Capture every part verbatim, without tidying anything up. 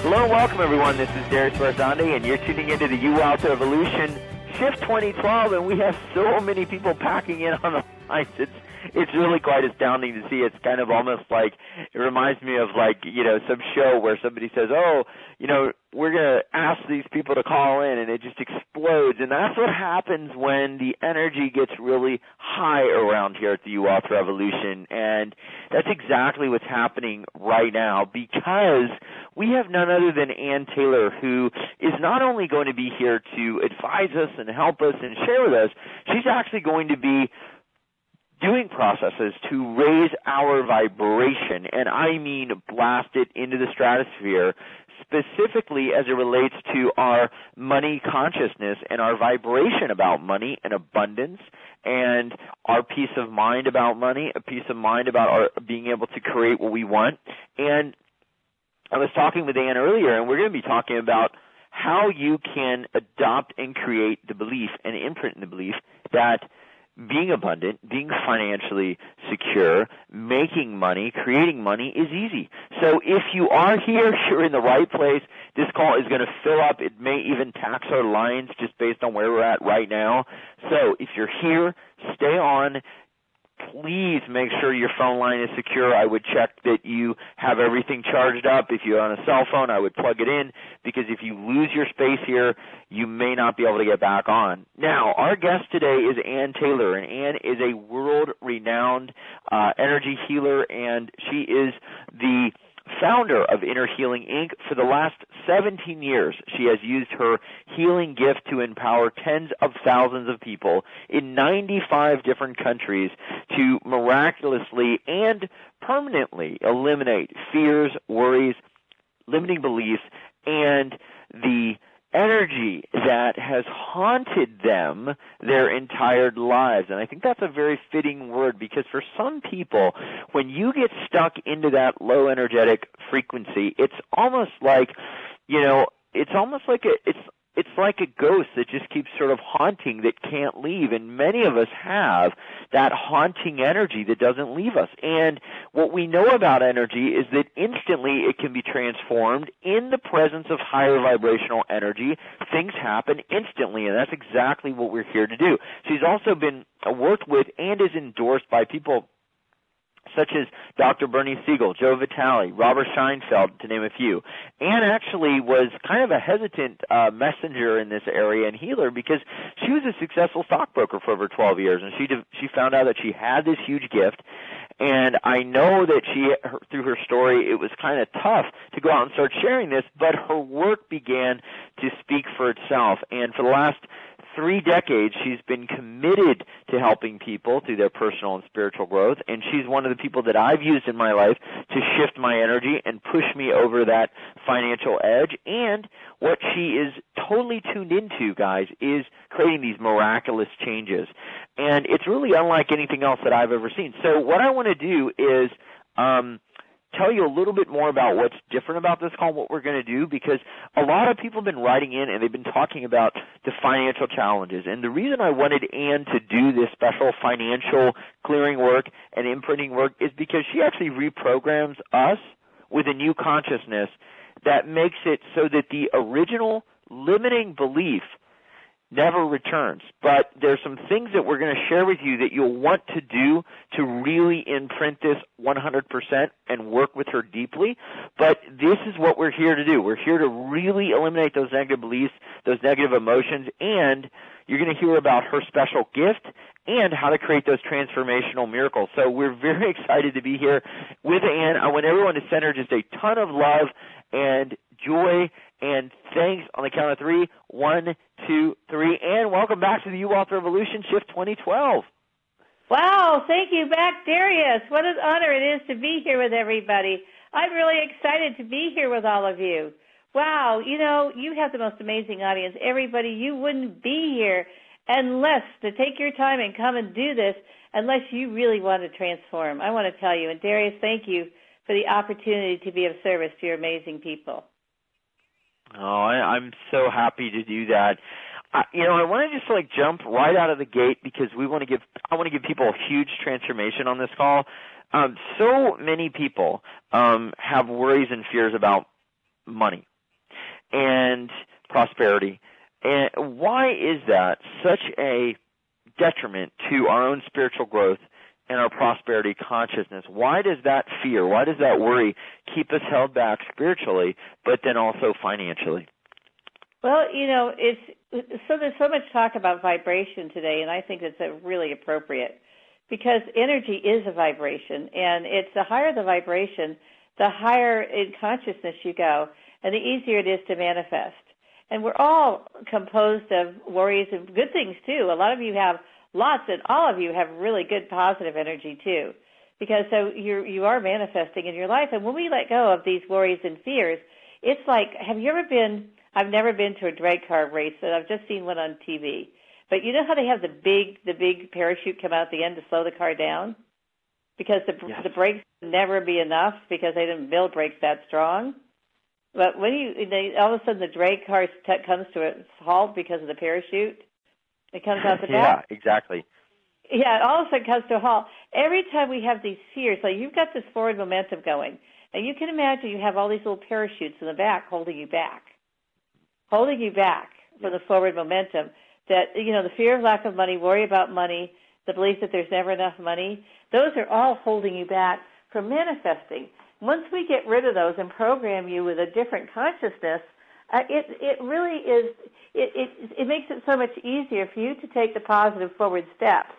Hello and welcome, everyone. This is Darius Barzandi, and you're tuning into the U Wealth Revolution Shift twenty twelve, and we have so many people packing in on the lines. It's it's really quite astounding to see. It's kind of almost like, it reminds me of like, you know, some show where somebody says, oh, you know, we're going to ask these people to call in, and it just explodes. And that's what happens when the energy gets really high around here at the U Wealth Revolution. And that's exactly what's happening right now, because we have none other than Ann Taylor, who is not only going to be here to advise us and help us and share with us, she's actually going to be doing processes to raise our vibration, and I mean blast it into the stratosphere, specifically as it relates to our money consciousness and our vibration about money and abundance, and our peace of mind about money, a peace of mind about our being able to create what we want. And I was talking with Ann earlier, and we're going to be talking about how you can adopt and create the belief and imprint in the belief that being abundant, being financially secure, making money, creating money is easy. So if you are here, you're in the right place. This call is going to fill up. It may even tax our lines just based on where we're at right now. So if you're here, stay on. Please make sure your phone line is secure. I would check that you have everything charged up. If you're on a cell phone, I would plug it in, because if you lose your space here, you may not be able to get back on. Now, our guest today is Ann Taylor, and Ann is a world-renowned uh, energy healer, and she is the founder of Inner Healing Incorporated. For the last seventeen years, she has used her healing gift to empower tens of thousands of people in ninety-five different countries to miraculously and permanently eliminate fears, worries, limiting beliefs, and the energy that has haunted them their entire lives. And I think that's a very fitting word, because for some people, when you get stuck into that low energetic frequency, it's almost like, you know, it's almost like a, it's it's like a ghost that just keeps sort of haunting, that can't leave. And many of us have that haunting energy that doesn't leave us. And what we know about energy is that instantly it can be transformed in the presence of higher vibrational energy. Things happen instantly, and that's exactly what we're here to do. She's also been worked with and is endorsed by people such as Doctor Bernie Siegel, Joe Vitale, Robert Scheinfeld, to name a few. Ann actually was kind of a hesitant uh, messenger in this area and healer, because she was a successful stockbroker for over twelve years, and she she found out that she had this huge gift. And I know that she, her, through her story, it was kind of tough to go out and start sharing this, but her work began to speak for itself. And for the last three decades, she's been committed to helping people through their personal and spiritual growth, and she's one of the people that I've used in my life to shift my energy and push me over that financial edge. And what she is totally tuned into, guys, is creating these miraculous changes. And it's really unlike anything else that I've ever seen. So what I want to do is um, tell you a little bit more about what's different about this call, what we're going to do, because a lot of people have been writing in and they've been talking about the financial challenges. And the reason I wanted Ann to do this special financial clearing work and imprinting work is because she actually reprograms us with a new consciousness that makes it so that the original limiting belief never returns. But there's some things that we're going to share with you that you'll want to do to really imprint this one hundred percent and work with her deeply. But this is what we're here to do. We're here to really eliminate those negative beliefs, those negative emotions, and you're going to hear about her special gift and how to create those transformational miracles. So we're very excited to be here with Ann. I want everyone to send her just a ton of love and joy and thanks on the count of three. One, two, three. And welcome back to the U Wealth Revolution Shift twenty twelve. Wow, thank you back, Darius. What an honor it is to be here with everybody. I'm really excited to be here with all of you. Wow, you know, you have the most amazing audience. Everybody, you wouldn't be here unless to take your time and come and do this unless you really want to transform. I want to tell you, and Darius, thank you for the opportunity to be of service to your amazing people. Oh, I, I'm so happy to do that. I, you know, I want to just like jump right out of the gate because we want to give. I want to give people a huge transformation on this call. Um, so many people um, have worries and fears about money, and prosperity. And why is that such a detriment to our own spiritual growth and our prosperity consciousness? Why does that fear, why does that worry keep us held back spiritually, but then also financially? Well, you know, it's so there's so much talk about vibration today, and I think it's a really appropriate because energy is a vibration, and it's the higher the vibration, the higher in consciousness you go, and the easier it is to manifest. And we're all composed of worries and good things, too. A lot of you have lots, and all of you have really good positive energy, too, because so you're, you are manifesting in your life. And when we let go of these worries and fears, it's like, have you ever been, I've never been to a drag car race, and I've just seen one on T V. But you know how they have the big the big parachute come out at the end to slow the car down? Because the, yes. the brakes would never be enough because they didn't build brakes that strong. But when you, they, all of a sudden the drag car t- comes to a halt because of the parachute. It comes out the back. Yeah, exactly. Yeah, all of a sudden it comes to a halt. Every time we have these fears, like you've got this forward momentum going, and you can imagine you have all these little parachutes in the back holding you back, holding you back for the forward momentum. That, you know, the fear of lack of money, worry about money, the belief that there's never enough money, those are all holding you back from manifesting. Once we get rid of those and program you with a different consciousness, uh, it it really is, it, it it makes it so much easier for you to take the positive forward steps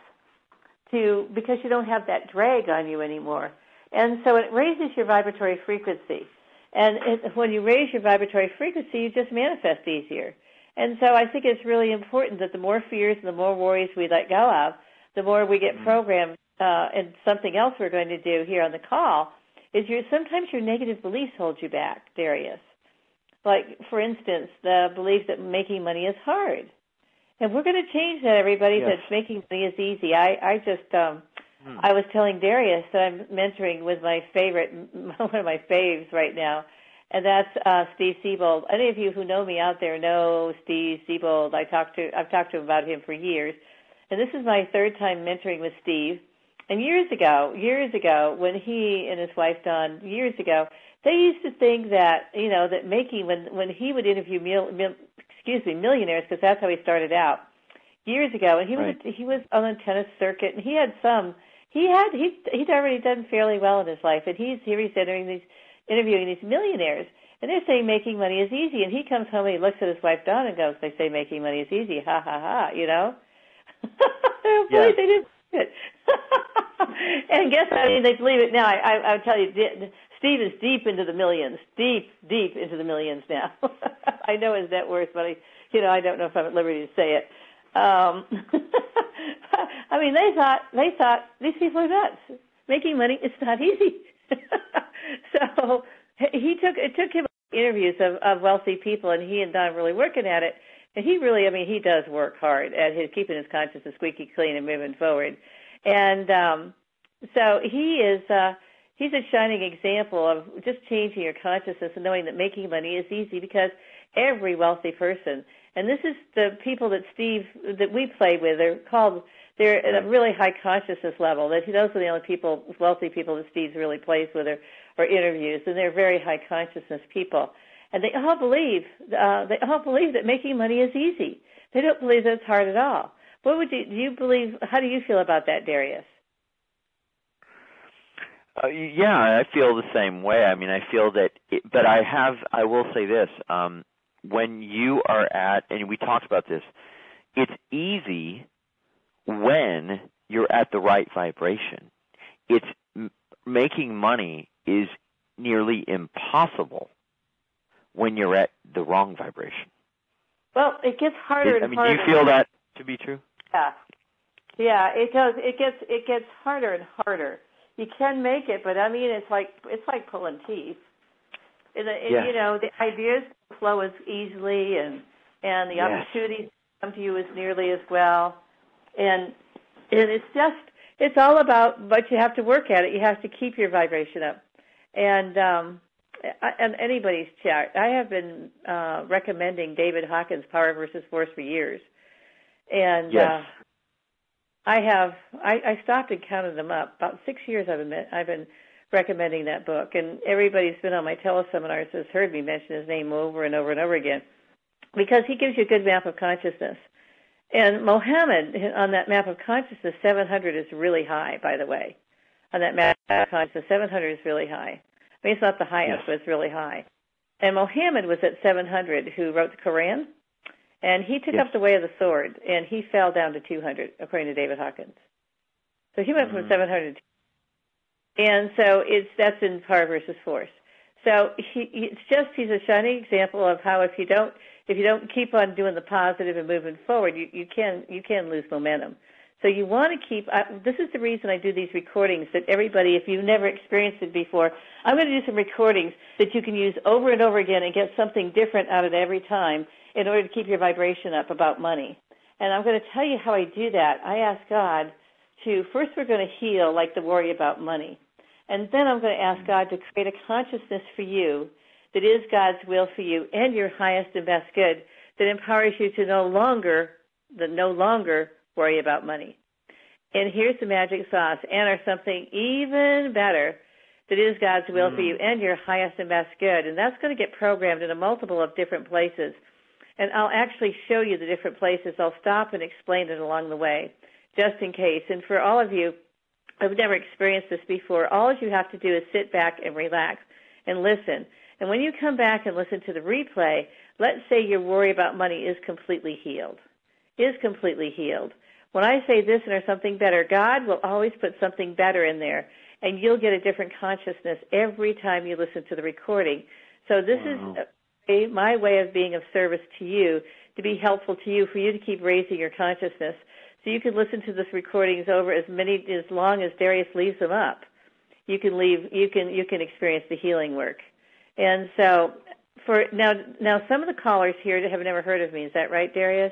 to because you don't have that drag on you anymore. And so it raises your vibratory frequency. And it, when you raise your vibratory frequency, you just manifest easier. And so I think it's really important that the more fears and the more worries we let go of, the more we get programmed. Uh, and something else we're going to do here on the call is your sometimes your negative beliefs hold you back, Darius. Like, for instance, the belief that making money is hard. And we're going to change that, everybody, yes. that making money is easy. I, I just, um, hmm. I was telling Darius that I'm mentoring with my favorite, one of my faves right now, and that's uh, Steve Siebold. Any of you who know me out there know Steve Siebold. I talked to, I've talked to him about him for years. And this is my third time mentoring with Steve. And years ago, years ago, when he and his wife Dawn, years ago, they used to think that, you know, that making, when, when he would interview, mil, mil, excuse me, millionaires, because that's how he started out, years ago, and he was right. he was on the tennis circuit, and he had some, he had, he, he'd already done fairly well in his life, and he's here he's entering these, interviewing these millionaires, and they're saying making money is easy, and he comes home and he looks at his wife Dawn and goes, they say making money is easy, ha, ha, ha, you know? Yeah. They didn't it. And guess what? I mean, they believe it now. I, I, I'll tell you, Steve is deep into the millions, deep, deep into the millions now. I know his net worth, but I, you know, I don't know if I'm at liberty to say it. Um, I mean, they thought they thought these people are nuts. Making money, it's not easy. So he took it took him interviews of, of wealthy people, and he and Don really working at it. And he really, I mean, he does work hard at his keeping his consciousness squeaky clean and moving forward. And um, so he is, uh, he's a shining example of just changing your consciousness and knowing that making money is easy because every wealthy person, and this is the people that Steve, that we play with, they're called, they're at a really high consciousness level. That those are the only people, wealthy people that Steve really plays with or, or interviews, and they're very high consciousness people. And they all believe, uh, they all believe that making money is easy. They don't believe that it's hard at all. What would you, do you believe, how do you feel about that, Darius? Uh, yeah, I feel the same way. I mean, I feel that, it, but I have, I will say this, um, when you are at, and we talked about this, it's easy when you're at the right vibration. It's, m- making money is nearly impossible when you're at the wrong vibration. Well, it gets harder it, and I mean, harder. do you feel that to be true? Yeah, yeah, it does. It gets it gets harder and harder. You can make it, but I mean, it's like it's like pulling teeth. And, and, yes. You know, the ideas flow as easily, and and the yes. opportunities come to you as nearly as well. And and it's just it's all about, but you have to work at it. You have to keep your vibration up, and. um And anybody's chat. I have been uh, recommending David Hawkins' Power versus Force for years, and yes. uh, I have. I, I stopped and counted them up. About six years I've been I've been recommending that book. And everybody's been on my teleseminars has heard me mention his name over and over and over again, because he gives you a good map of consciousness. And Mohammed, on that map of consciousness, seven hundred is really high, by the way. On that map of consciousness, seven hundred is really high. I mean, it's not the highest, yes, but it's really high. And Mohammed was at seven hundred, who wrote the Quran, and he took yes. up the way of the sword, and he fell down to two hundred, according to David Hawkins. So he went mm-hmm. from seven hundred to two hundred. And so it's that's in power versus force. So he, it's just he's a shining example of how if you don't if you don't keep on doing the positive and moving forward, you, you can you can lose momentum. So you want to keep. Uh, this is the reason I do these recordings. That everybody, if you've never experienced it before, I'm going to do some recordings that you can use over and over again and get something different out of it every time in order to keep your vibration up about money. And I'm going to tell you how I do that. I ask God to first. We're going to heal, like the worry about money. And then I'm going to ask God to create a consciousness for you that is God's will for you and your highest and best good, that empowers you to no longer, that no longer worry about money. And here's the magic sauce, and or something even better, that is God's will mm. for you and your highest and best good. And that's going to get programmed in a multiple of different places. And I'll actually show you the different places. I'll stop and explain it along the way, just in case. And for all of you, I've never experienced this before. All you have to do is sit back and relax and listen. And when you come back and listen to the replay, let's say your worry about money is completely healed, is completely healed. When I say this and or something better, God will always put something better in there, and you'll get a different consciousness every time you listen to the recording. So this wow. is a, my way of being of service to you, to be helpful to you, for you to keep raising your consciousness. So you can listen to this recordings over as many as long as Darius leaves them up. You can leave. You can you can experience the healing work. And so for now, now some of the callers here have never heard of me. Is that right, Darius?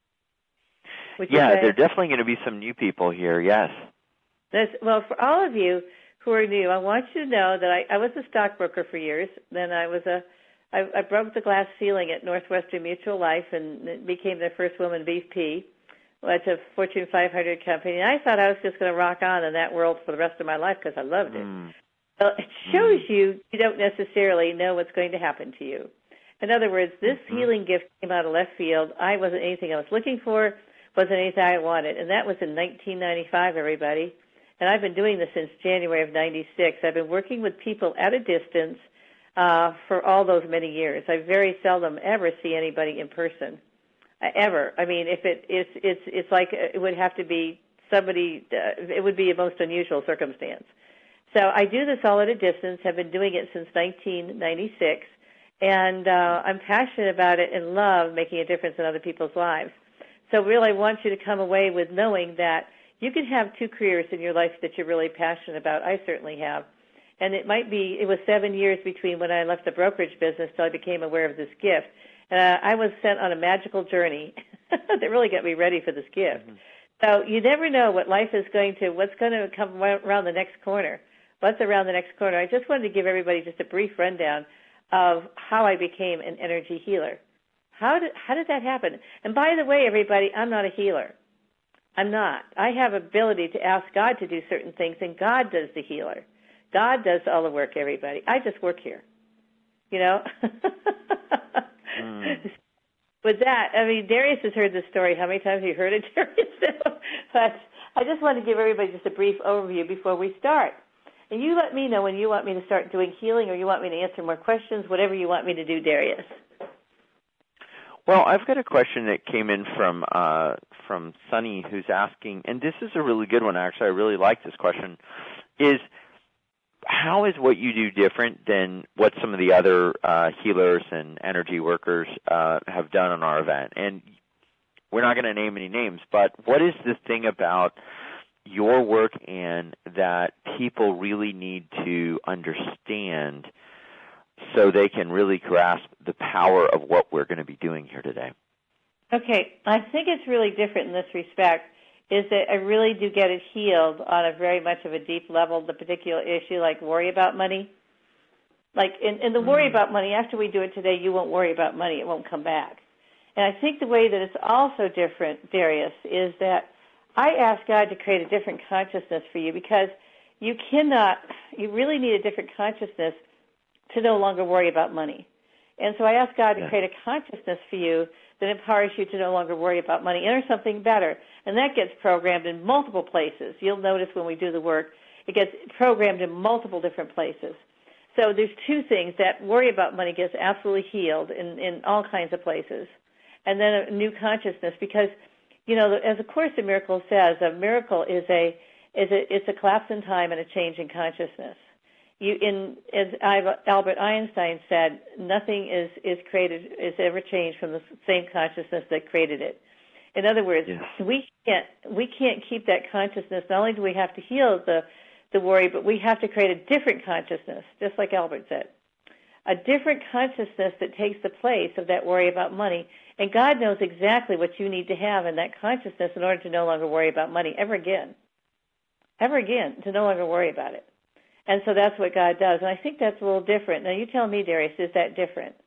Would yeah, there are definitely going to be some new people here. Yes. That's, well, for all of you who are new, I want you to know that I, I was a stockbroker for years. Then I was a I, I broke the glass ceiling at Northwestern Mutual Life and became their first woman V P. It's a Fortune five hundred company, and I thought I was just going to rock on in that world for the rest of my life because I loved it. Mm. Well, it shows mm. you you don't necessarily know what's going to happen to you. In other words, this mm-hmm. healing gift came out of left field. I wasn't anything I was looking for, wasn't anything I wanted, and that was in nineteen ninety-five, everybody. And I've been doing this since January of ninety-six. I've been working with people at a distance uh, for all those many years. I very seldom ever see anybody in person. Ever. I mean, if it it's it's it's like it would have to be somebody. Uh, it would be a most unusual circumstance. So I do this all at a distance. Have been doing it since nineteen ninety-six, and uh, I'm passionate about it and love making a difference in other people's lives. So really, I want you to come away with knowing that you can have two careers in your life that you're really passionate about. I certainly have, and it might be. It was seven years between when I left the brokerage business till I became aware of this gift. Uh, I was sent on a magical journey that really got me ready for this gift. Mm-hmm. So you never know what life is going to, what's going to come around the next corner. What's around the next corner? I just wanted to give everybody just a brief rundown of how I became an energy healer. How did how did that happen? And by the way, everybody, I'm not a healer. I'm not. I have ability to ask God to do certain things, and God does the healer. God does all the work, everybody. I just work here, you know. Mm. With that, I mean, Darius has heard this story. How many times have you heard it, Darius? But I just want to give everybody just a brief overview before we start. And you let me know when you want me to start doing healing or you want me to answer more questions, whatever you want me to do, Darius. Well, I've got a question that came in from uh, from Sunny, who's asking, and this is a really good one, actually. I really like this question, is how is what you do different than what some of the other uh, healers and energy workers uh, have done on our event? And we're not going to name any names, but what is the thing about your work, Ann, that people really need to understand so they can really grasp the power of what we're going to be doing here today? Okay, I think it's really different in this respect, is that I really do get it healed on a very much of a deep level, the particular issue like worry about money. Like in, in the worry mm-hmm. about money, after we do it today, you won't worry about money. It won't come back. And I think the way that it's also different, Darius, is that I ask God to create a different consciousness for you, because you cannot, you really need a different consciousness to no longer worry about money. And so I ask God to yeah. create a consciousness for you that empowers you to no longer worry about money. Enter something better. And that gets programmed in multiple places. You'll notice when we do the work, it gets programmed in multiple different places. So there's two things. That worry about money gets absolutely healed in, in all kinds of places. And then a new consciousness, because, you know, as the Course in Miracles says, a miracle is a is a it's a collapse in time and a change in consciousness. You in as Albert Einstein said, nothing is, is created is ever changed from the same consciousness that created it. In other words, yes. we can't we can't keep that consciousness. Not only do we have to heal the the worry, but we have to create a different consciousness, just like Albert said, a different consciousness that takes the place of that worry about money. And God knows exactly what you need to have in that consciousness in order to no longer worry about money ever again, ever again, to no longer worry about it. And so that's what God does. And I think that's a little different. Now, you tell me, Darius, is that different?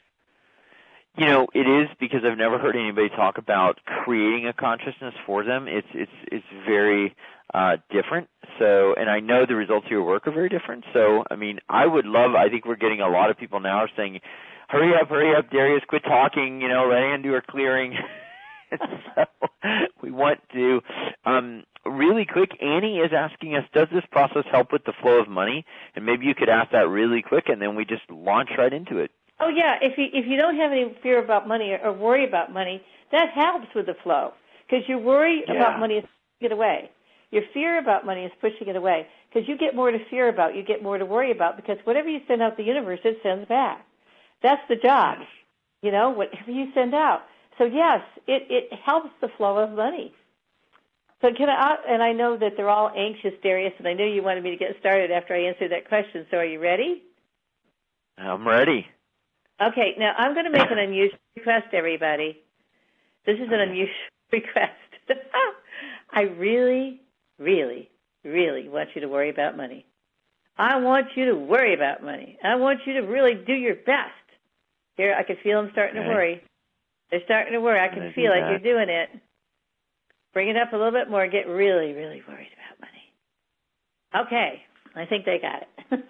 You know, it is, because I've never heard anybody talk about creating a consciousness for them. It's it's it's very uh, different. So, and I know the results of your work are very different. So, I mean, I would love, I think we're getting a lot of people now are saying, hurry up, hurry up, Darius, quit talking, you know, let Ann do her clearing. So we want to, um, really quick, Annie is asking us, does this process help with the flow of money? And maybe you could ask that really quick, and then we just launch right into it. Oh, yeah. If you, if you don't have any fear about money or, or worry about money, that helps with the flow, because your worry yeah. about money is pushing it away. Your fear about money is pushing it away, because you get more to fear about, you get more to worry about, because whatever you send out the universe, it sends back. That's the job, you know, whatever you send out. So, yes, it, it helps the flow of money. So can I, and I know that they're all anxious, Darius, and I know you wanted me to get started after I answered that question. So are you ready? I'm ready. Okay, now I'm going to make an unusual request, everybody. This is an unusual request. I really, really, really want you to worry about money. I want you to worry about money. I want you to really do your best. Here, I can feel them starting okay. to worry. They're starting to worry. I can feel it. You're doing it. Bring it up a little bit more. Get really, really worried about money. Okay. I think they got it.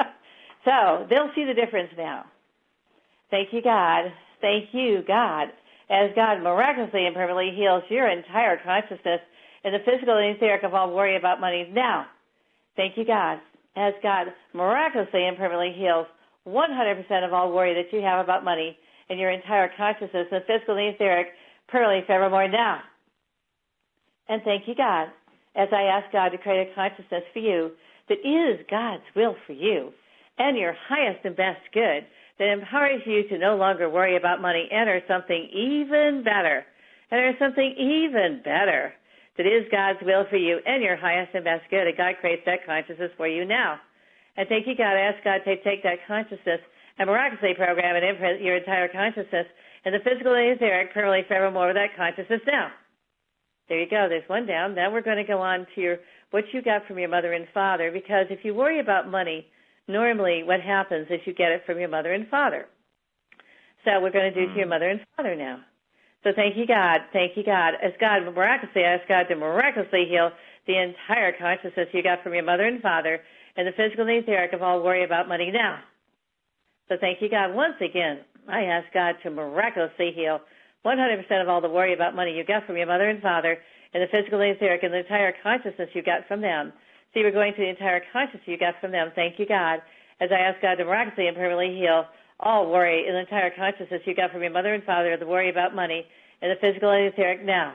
So they'll see the difference now. Thank you, God. Thank you, God. As God miraculously and permanently heals your entire consciousness in the physical and etheric of all worry about money now. Thank you, God. As God miraculously and permanently heals one hundred percent of all worry that you have about money in your entire consciousness, the physical and etheric, permanently, forevermore now. And thank you, God, as I ask God to create a consciousness for you that is God's will for you and your highest and best good, that empowers you to no longer worry about money. Enter something even better. Enter something even better that is God's will for you and your highest and best good. And God creates that consciousness for you now. And thank you, God. I ask God to take that consciousness and miraculously program and imprint your entire consciousness in the physical and etheric, permanently, forevermore, with that consciousness now. There you go. There's one down. Now we're going to go on to your what you got from your mother and father, because if you worry about money, normally what happens is you get it from your mother and father. So we're going to do mm. to your mother and father now. So thank you, God. Thank you, God. As God miraculously, I ask God to miraculously heal the entire consciousness you got from your mother and father and the physical and etheric of all worry about money now. So thank you, God. Once again, I ask God to miraculously heal one hundred percent of all the worry about money you got from your mother and father and the physical and etheric and the entire consciousness you got from them. See, we're going to the entire consciousness you got from them. Thank you, God. As I ask God to miraculously and permanently heal all worry in the entire consciousness you got from your mother and father, the worry about money and the physical and etheric now.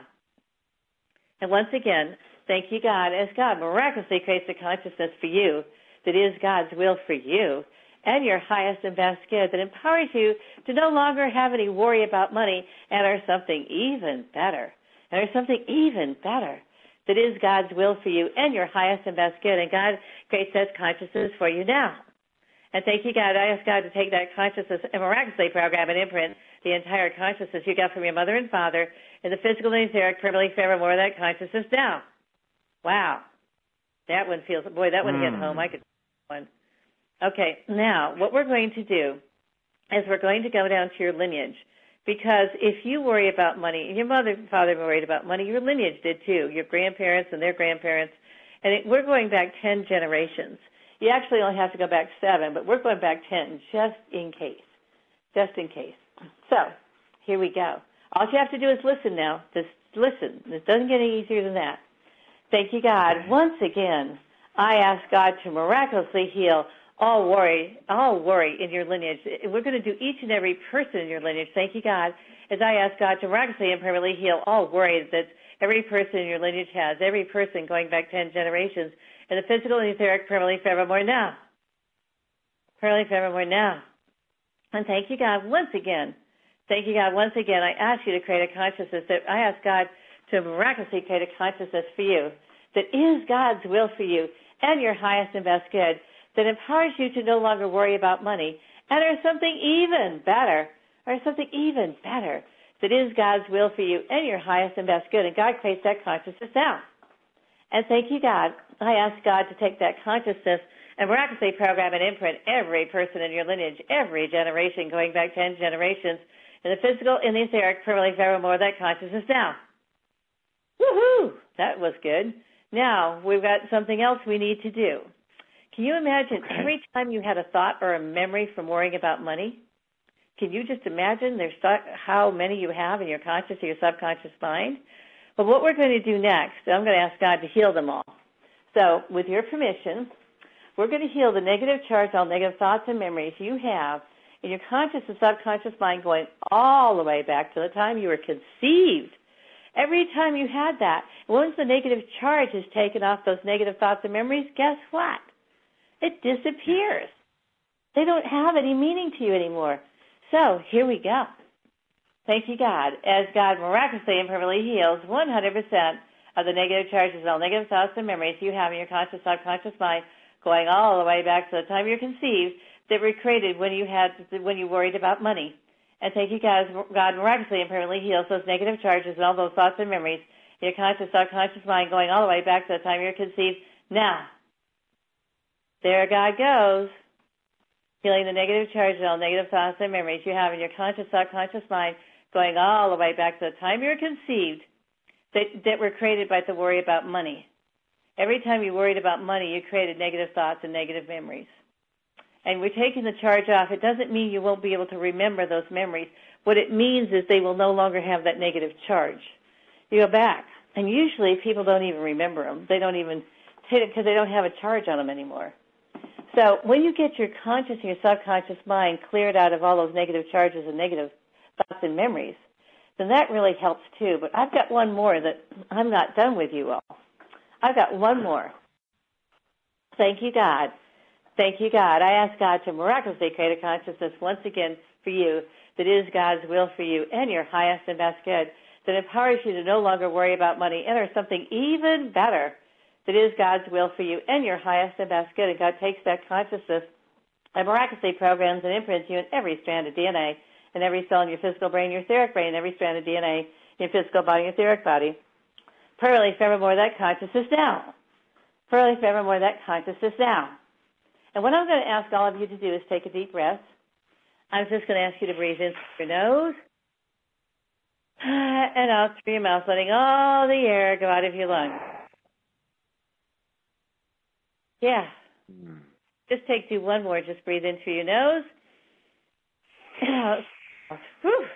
And once again, thank you, God, as God miraculously creates a consciousness for you that is God's will for you and your highest and best good, that empowers you to no longer have any worry about money and are something even better. And are something even better that is God's will for you and your highest and best good. And God creates that consciousness for you now. And thank you, God. I ask God to take that consciousness and miraculously program and imprint the entire consciousness you got from your mother and father in the physical and etheric, permanently, forevermore, that consciousness now. Wow. That one feels, boy, that one mm. hit home. I could one. Okay, now what we're going to do is we're going to go down to your lineage, because if you worry about money, and your mother and father worried about money, your lineage did too, your grandparents and their grandparents And it, we're going back ten generations. You actually only have to go back seven, but we're going back ten just in case. Just in case. So, here we go. All you have to do is listen now. Just listen. It doesn't get any easier than that. Thank you, God. Once again, I ask God to miraculously heal all worry, all worry in your lineage. We're going to do each and every person in your lineage. Thank you, God, as I ask God to miraculously and permanently heal all worry that every person in your lineage has, every person going back ten generations, in the physical and etheric, permanently, forevermore now. Permanently, forevermore now. And thank you, God, once again. Thank you, God, once again. I ask you to create a consciousness that I ask God to miraculously create a consciousness for you that is God's will for you and your highest and best good, that empowers you to no longer worry about money, and or something even better, or something even better, that is God's will for you and your highest and best good. And God creates that consciousness now. And thank you, God. I ask God to take that consciousness and miraculously program and imprint every person in your lineage, every generation, going back ten generations, in the physical, in the etheric, permanently, forevermore, that consciousness now. Woohoo! That was good. Now, we've got something else we need to do. Can you imagine okay. every time you had a thought or a memory from worrying about money? Can you just imagine there's how many you have in your conscious or your subconscious mind? Well, what we're going to do next, I'm going to ask God to heal them all. So, with your permission, we're going to heal the negative charge, all negative thoughts and memories you have in your conscious and subconscious mind going all the way back to the time you were conceived. Every time you had that, once the negative charge is taken off those negative thoughts and memories, guess what? It disappears. They don't have any meaning to you anymore. So here we go. Thank you, God. As God miraculously and permanently heals one hundred percent of the negative charges and all negative thoughts and memories you have in your conscious, subconscious mind, going all the way back to the time you're conceived, that were created when you had when you worried about money. And thank you, God, God miraculously and permanently heals those negative charges and all those thoughts and memories in your conscious, subconscious mind, going all the way back to the time you're conceived. Now, there God goes, healing the negative charges and all negative thoughts and memories you have in your conscious, subconscious mind, going all the way back to the time you were conceived, that, that were created by the worry about money. Every time you worried about money, you created negative thoughts and negative memories. And we're taking the charge off. It doesn't mean you won't be able to remember those memories. What it means is they will no longer have that negative charge. You go back, and usually people don't even remember them. They don't even take it because they don't have a charge on them anymore. So when you get your conscious and your subconscious mind cleared out of all those negative charges and negative thoughts and memories, then that really helps too. But I've got one more that I'm not done with you all. I've got one more. Thank you, God. Thank you, God. I ask God to miraculously create a consciousness once again for you that is God's will for you and your highest and best good, that empowers you to no longer worry about money, and or something even better that is God's will for you and your highest and best good. And God takes that consciousness and miraculously programs and imprints you in every strand of D N A, in every cell in your physical brain, your etheric brain, every strand of D N A in your physical body, your etheric body. Permanently, forevermore, that consciousness now. Permanently, forevermore, that consciousness now. And what I'm going to ask all of you to do is take a deep breath. I'm just going to ask you to breathe in through your nose and out through your mouth, letting all the air go out of your lungs. Yeah. Mm. Just take do one more. Just breathe in through your nose and out. Whew.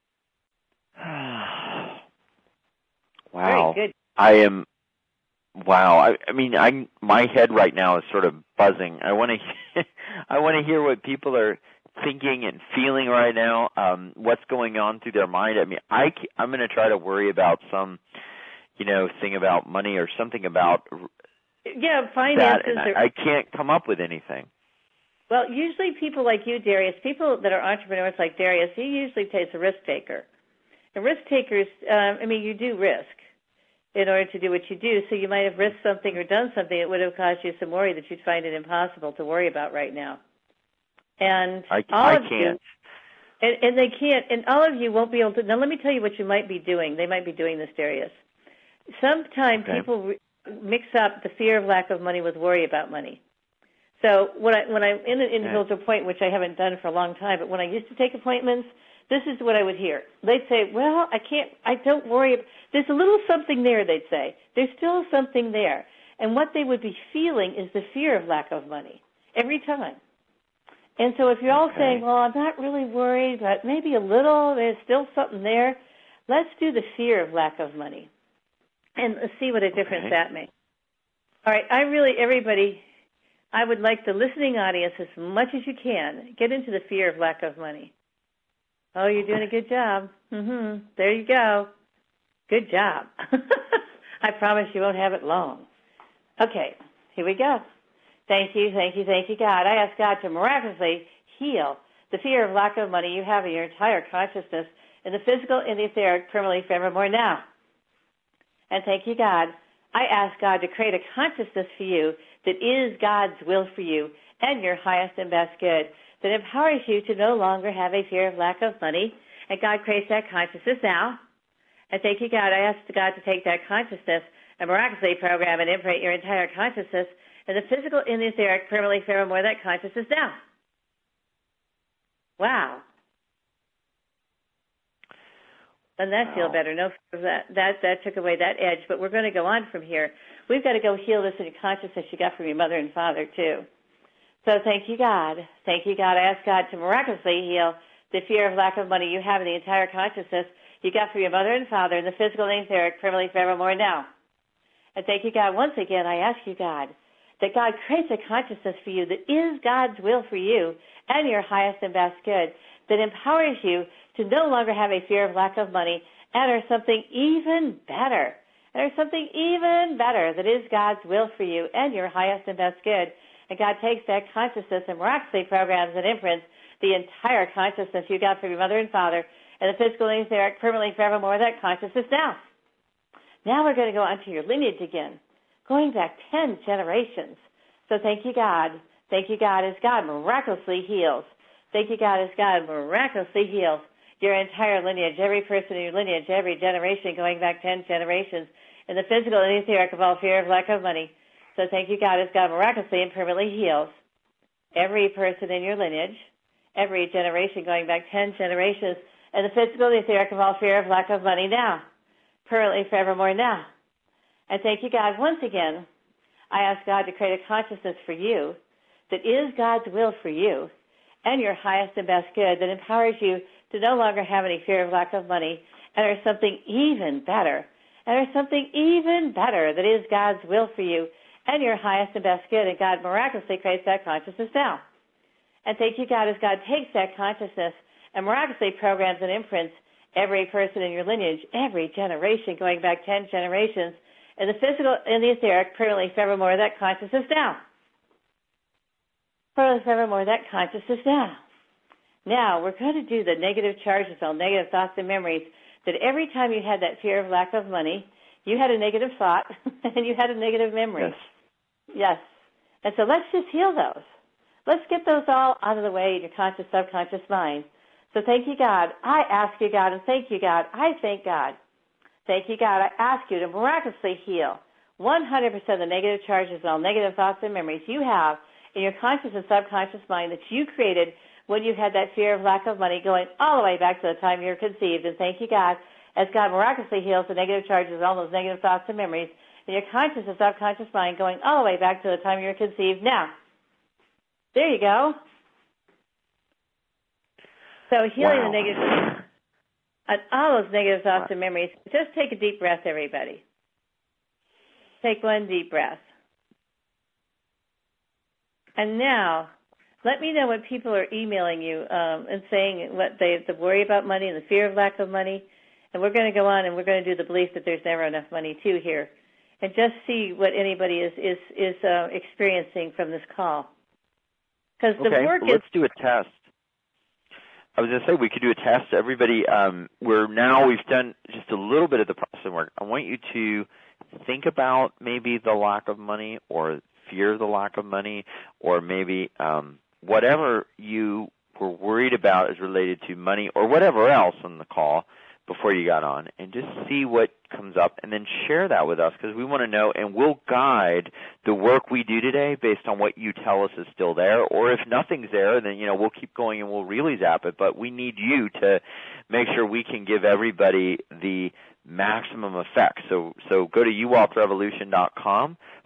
Wow. Very good. I am. Wow. I, I mean, I my head right now is sort of buzzing. I want to. I want to hear what people are thinking and feeling right now. Um, what's going on through their mind? I mean, I I'm going to try to worry about some, you know, thing about money or something about. Yeah, finances. That, and I, I can't come up with anything. Well, usually people like you, Darius, people that are entrepreneurs like Darius, he usually takes a risk taker. And risk takers, um, I mean, you do risk in order to do what you do. So you might have risked something or done something that would have caused you some worry that you'd find it impossible to worry about right now. And I, all I of can't. You, and, and they can't, and all of you won't be able to. Now, let me tell you what you might be doing. They might be doing this, Darius. Sometimes okay. people re- mix up the fear of lack of money with worry about money. So when, I, when I'm in an individual point, which I haven't done for a long time, but when I used to take appointments, this is what I would hear. They'd say, well, I can't, I don't worry. There's a little something there, they'd say. There's still something there. And what they would be feeling is the fear of lack of money every time. And so if you're all okay. saying, well, I'm not really worried, but maybe a little, there's still something there, let's do the fear of lack of money and let's see what a difference okay. that makes. All right, I really, everybody, I would like the listening audience as much as you can, get into the fear of lack of money. Oh, you're doing a good job. Mm-hmm. There you go. Good job. I promise you won't have it long. Okay, here we go. Thank you, thank you, thank you, God. I ask God to miraculously heal the fear of lack of money you have in your entire consciousness, in the physical, in the etheric, permanently, forevermore now. And thank you, God. I ask God to create a consciousness for you that is God's will for you and your highest and best good, that empowers you to no longer have a fear of lack of money. And God creates that consciousness now. And thank you, God. I ask God to take that consciousness and miraculously program and imprint your entire consciousness in the physical, in the etheric, permanently, forevermore, that consciousness now. Wow. Doesn't that wow. feel better? No, that, that that took away that edge, but we're going to go on from here. We've got to go heal this in your consciousness you got from your mother and father, too. So thank you, God. Thank you, God. I ask God to miraculously heal the fear of lack of money you have in the entire consciousness you got from your mother and father in the physical, and etheric, permanently, forevermore now. And thank you, God. Once again, I ask you, God, that God creates a consciousness for you that is God's will for you and your highest and best good, that empowers you to no longer have a fear of lack of money, and or something even better, and or something even better that is God's will for you and your highest and best good. And God takes that consciousness and miraculously programs and imprints the entire consciousness you got from your mother and father and the physical and etheric, permanently, forevermore, that consciousness now. Now we're going to go onto your lineage again, going back ten generations. So thank you, God. Thank you, God, as God miraculously heals. Thank you, God, as God miraculously heals your entire lineage, every person in your lineage, every generation, going back ten generations, in the physical and etheric of all fear of lack of money. So thank you, God, as God miraculously and permanently heals every person in your lineage, every generation, going back ten generations, in the physical and etheric of all fear of lack of money now, permanently, forevermore now. And thank you, God, once again, I ask God to create a consciousness for you that is God's will for you and your highest and best good, that empowers you to no longer have any fear of lack of money, and there's something even better, and there's something even better that is God's will for you and your highest and best good, and God miraculously creates that consciousness now. And thank you, God, as God takes that consciousness and miraculously programs and imprints every person in your lineage, every generation, going back ten generations, in the physical, in the etheric, permanently, forevermore, that consciousness now. Permanently, forevermore, that consciousness now. Now, we're going to do the negative charges, all negative thoughts and memories, that every time you had that fear of lack of money, you had a negative thought and you had a negative memory. Yes. Yes. And so let's just heal those. Let's get those all out of the way in your conscious, subconscious mind. So thank you, God. I ask you, God, and thank you, God. I thank God. Thank you, God. I ask you to miraculously heal one hundred percent of the negative charges and all negative thoughts and memories you have in your conscious and subconscious mind that you created when you had that fear of lack of money, going all the way back to the time you were conceived. And thank you, God, as God miraculously heals the negative charges and all those negative thoughts and memories in your conscious and subconscious mind, going all the way back to the time you were conceived. Now, there you go. So healing wow. the negative and all those negative thoughts and memories. Just take a deep breath, everybody. Take one deep breath. And now, let me know when people are emailing you um, and saying what they the worry about money and the fear of lack of money. And we're going to go on and we're going to do the belief that there's never enough money, too, here. And just see what anybody is, is, is uh, experiencing from this call. Because the okay, work well, is... let's do a test. I was going to say we could do a test. Everybody, um, we're now, we've done just a little bit of the process work. I want you to think about maybe the lack of money or fear of the lack of money, or maybe um, whatever you were worried about is related to money or whatever else on the call before you got on, and just see what comes up and then share that with us, because we want to know, and we'll guide the work we do today based on what you tell us is still there. Or if nothing's there, then, you know, we'll keep going and we'll really zap it. But we need you to make sure we can give everybody the maximum effect. So so go to uwealthrevolution dot com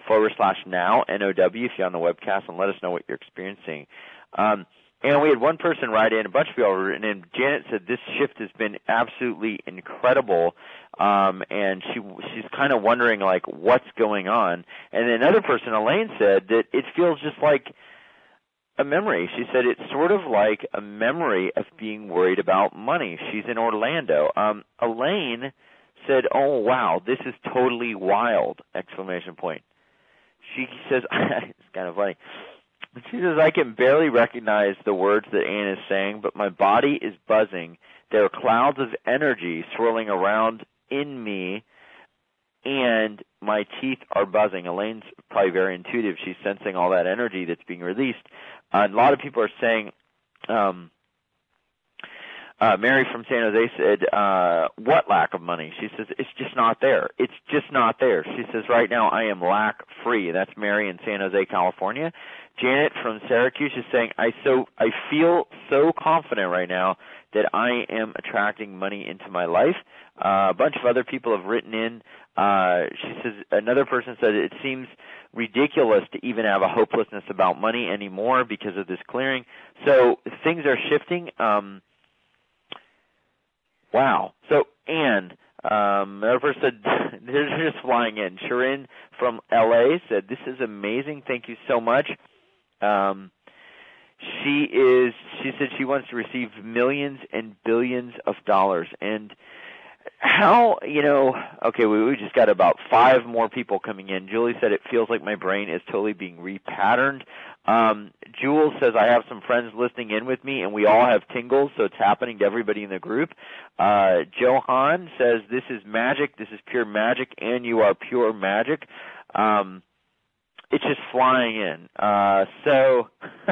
forward slash now, N O W, if you're on the webcast, and let us know what you're experiencing. Um, and we had one person write in, a bunch of people have written in. Janet said this shift has been absolutely incredible, um, and she she's kind of wondering, like, what's going on. And another person, Elaine, said that it feels just like a memory. She said it's sort of like a memory of being worried about money. She's in Orlando. Um, Elaine said, oh, wow, this is totally wild, exclamation point. She says, it's kind of funny. She says, I can barely recognize the words that Anne is saying, but my body is buzzing. There are clouds of energy swirling around in me, and my teeth are buzzing. Elaine's probably very intuitive. She's sensing all that energy that's being released. Uh, a lot of people are saying, um, uh, Mary from San Jose said, uh, what lack of money? She says, it's just not there. It's just not there. She says, right now I am lack-free. That's Mary in San Jose, California. Janet from Syracuse is saying, I so I feel so confident right now that I am attracting money into my life. Uh, a bunch of other people have written in. Uh, she says, another person said, it seems ridiculous to even have a hopelessness about money anymore because of this clearing. So things are shifting. Um, wow. So, Anne, um, another person said, they're just flying in. Sharon from L A said, this is amazing. Thank you so much. Um, she is, she said she wants to receive millions and billions of dollars. And how, you know, okay, we, we just got about five more people coming in. Julie said it feels like my brain is totally being repatterned. Um, Jules says I have some friends listening in with me, and we all have tingles, so it's happening to everybody in the group. Uh, Johan says this is magic, this is pure magic, and you are pure magic. Um, it's just flying in. Uh, so...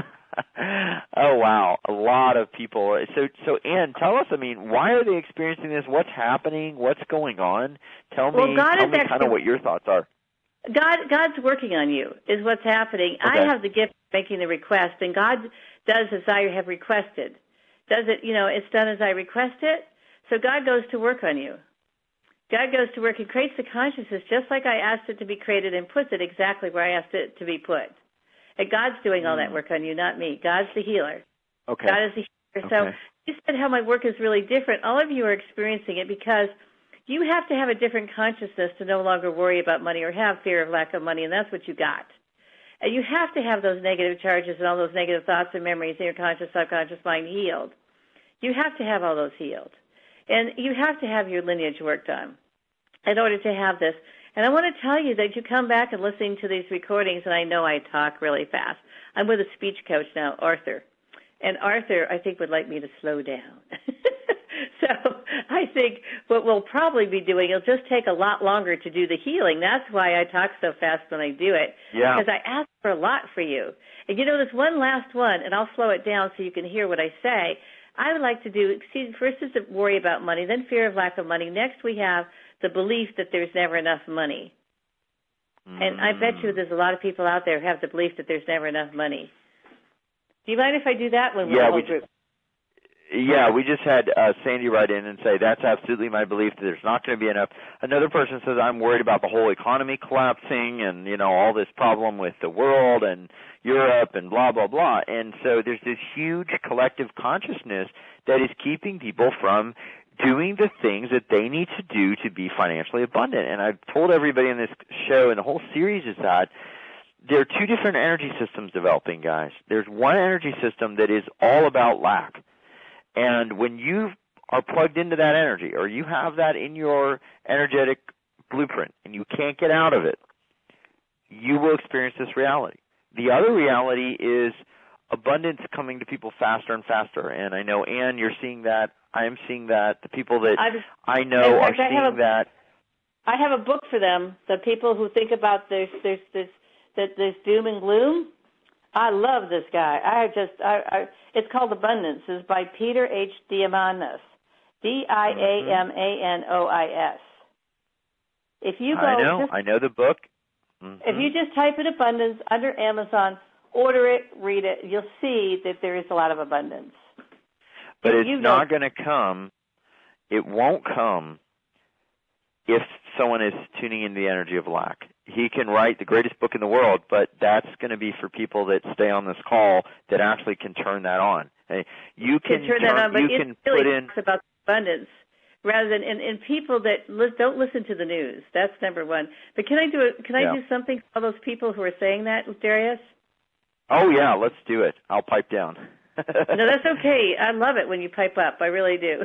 Oh, wow. A lot of people. So, so Anne, tell us, I mean, why are they experiencing this? What's happening? What's going on? Tell well, me, God tell is me actually, kind of what your thoughts are. God, God's working on you is what's happening. Okay. I have the gift of making the request, and God does as I have requested. Does it, you know, it's done as I request it. So God goes to work on you. God goes to work and creates the consciousness just like I asked it to be created and puts it exactly where I asked it to be put. And God's doing all that work on you, not me. God's the healer. Okay. God is the healer. So okay. you said how my work is really different. All of you are experiencing it because you have to have a different consciousness to no longer worry about money or have fear of lack of money, and that's what you got. And you have to have those negative charges and all those negative thoughts and memories in your conscious, subconscious mind healed. You have to have all those healed. And you have to have your lineage worked on in order to have this. And I want to tell you that you come back and listening to these recordings, and I know I talk really fast. I'm with a speech coach now, Arthur. And Arthur, I think, would like me to slow down. So I think what we'll probably be doing, it'll just take a lot longer to do the healing. That's why I talk so fast when I do it. Yeah. Because I ask for a lot for you. And you know, there's one last one, and I'll slow it down so you can hear what I say. I would like to do, see, first is the worry about money, then fear of lack of money. Next we have the belief that there's never enough money. Mm. And I bet you there's a lot of people out there who have the belief that there's never enough money. Do you mind if I do that when we're yeah, the whole we group? Just, yeah, we just had uh, Sandy write in and say, that's absolutely my belief that there's not going to be enough. Another person says, I'm worried about the whole economy collapsing and, you know, all this problem with the world and Europe and blah, blah, blah. And so there's this huge collective consciousness that is keeping people from doing the things that they need to do to be financially abundant. And I've told everybody in this show, and the whole series is that there are two different energy systems developing, guys. There's one energy system that is all about lack. And when you are plugged into that energy, or you have that in your energetic blueprint, and you can't get out of it, you will experience this reality. The other reality is abundance coming to people faster and faster. And I know, Anne, you're seeing that. I am seeing that. The people that I've, I know are seeing a, that. I have a book for them, the people who think about there's, there's, there's, that there's doom and gloom. I love this guy. I just, I, I, it's called Abundance. It's by Peter H. Diamandis, D I A M A N O I S. If you go, I know, just, I know the book. Mm-hmm. If you just type in Abundance under Amazon, order it, read it, you'll see that there is a lot of abundance. But if it's you not going to come, it won't come if someone is tuning into the energy of lack. he can write the greatest book in the world, but that's going to be for people that stay on this call that actually can turn that on. Hey, you can, can turn, turn that on, but you it can really put in talks about abundance rather than and, and people that li- don't listen to the news. That's number one. But can I do a, can I yeah. do something for all those people who are saying that, Darius? Oh yeah, let's do it. I'll pipe down. No, that's okay. I love it when you pipe up. I really do.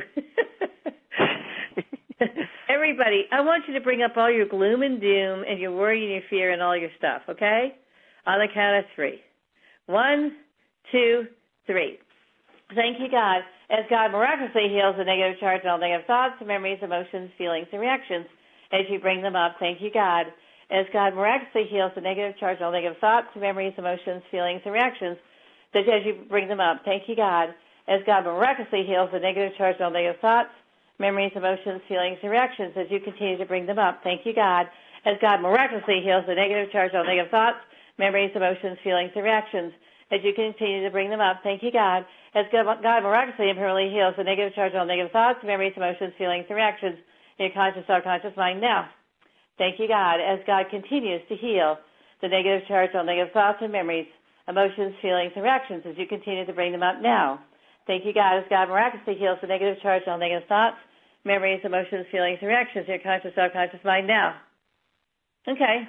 Everybody, I want you to bring up all your gloom and doom and your worry and your fear and all your stuff, okay? On the count of three. One, two, three. Thank you, God. As God miraculously heals the negative charge and all negative thoughts, memories, emotions, feelings, and reactions as you bring them up. Thank you, God. As God miraculously heals the negative charge and all negative thoughts, memories, emotions, feelings, and reactions that as you bring them up. Thank you, God. As God miraculously heals the negative charge and all negative thoughts, memories, emotions, feelings, and reactions as you continue to bring them up. Thank you, God. As God miraculously heals the negative charge and all negative thoughts, memories, emotions, feelings, and reactions as you continue to bring them up. Thank you, God. As God miraculously and permanently heals the negative charge and all negative thoughts, memories, emotions, feelings, and reactions in your conscious, subconscious mind now. Thank you, God. As God continues to heal the negative charge and all negative thoughts and memories, emotions, feelings, and reactions as you continue to bring them up now. Thank you, God. As God miraculously heals the negative charge and all negative thoughts, memories, emotions, feelings, and reactions in your conscious, subconscious mind now. Okay.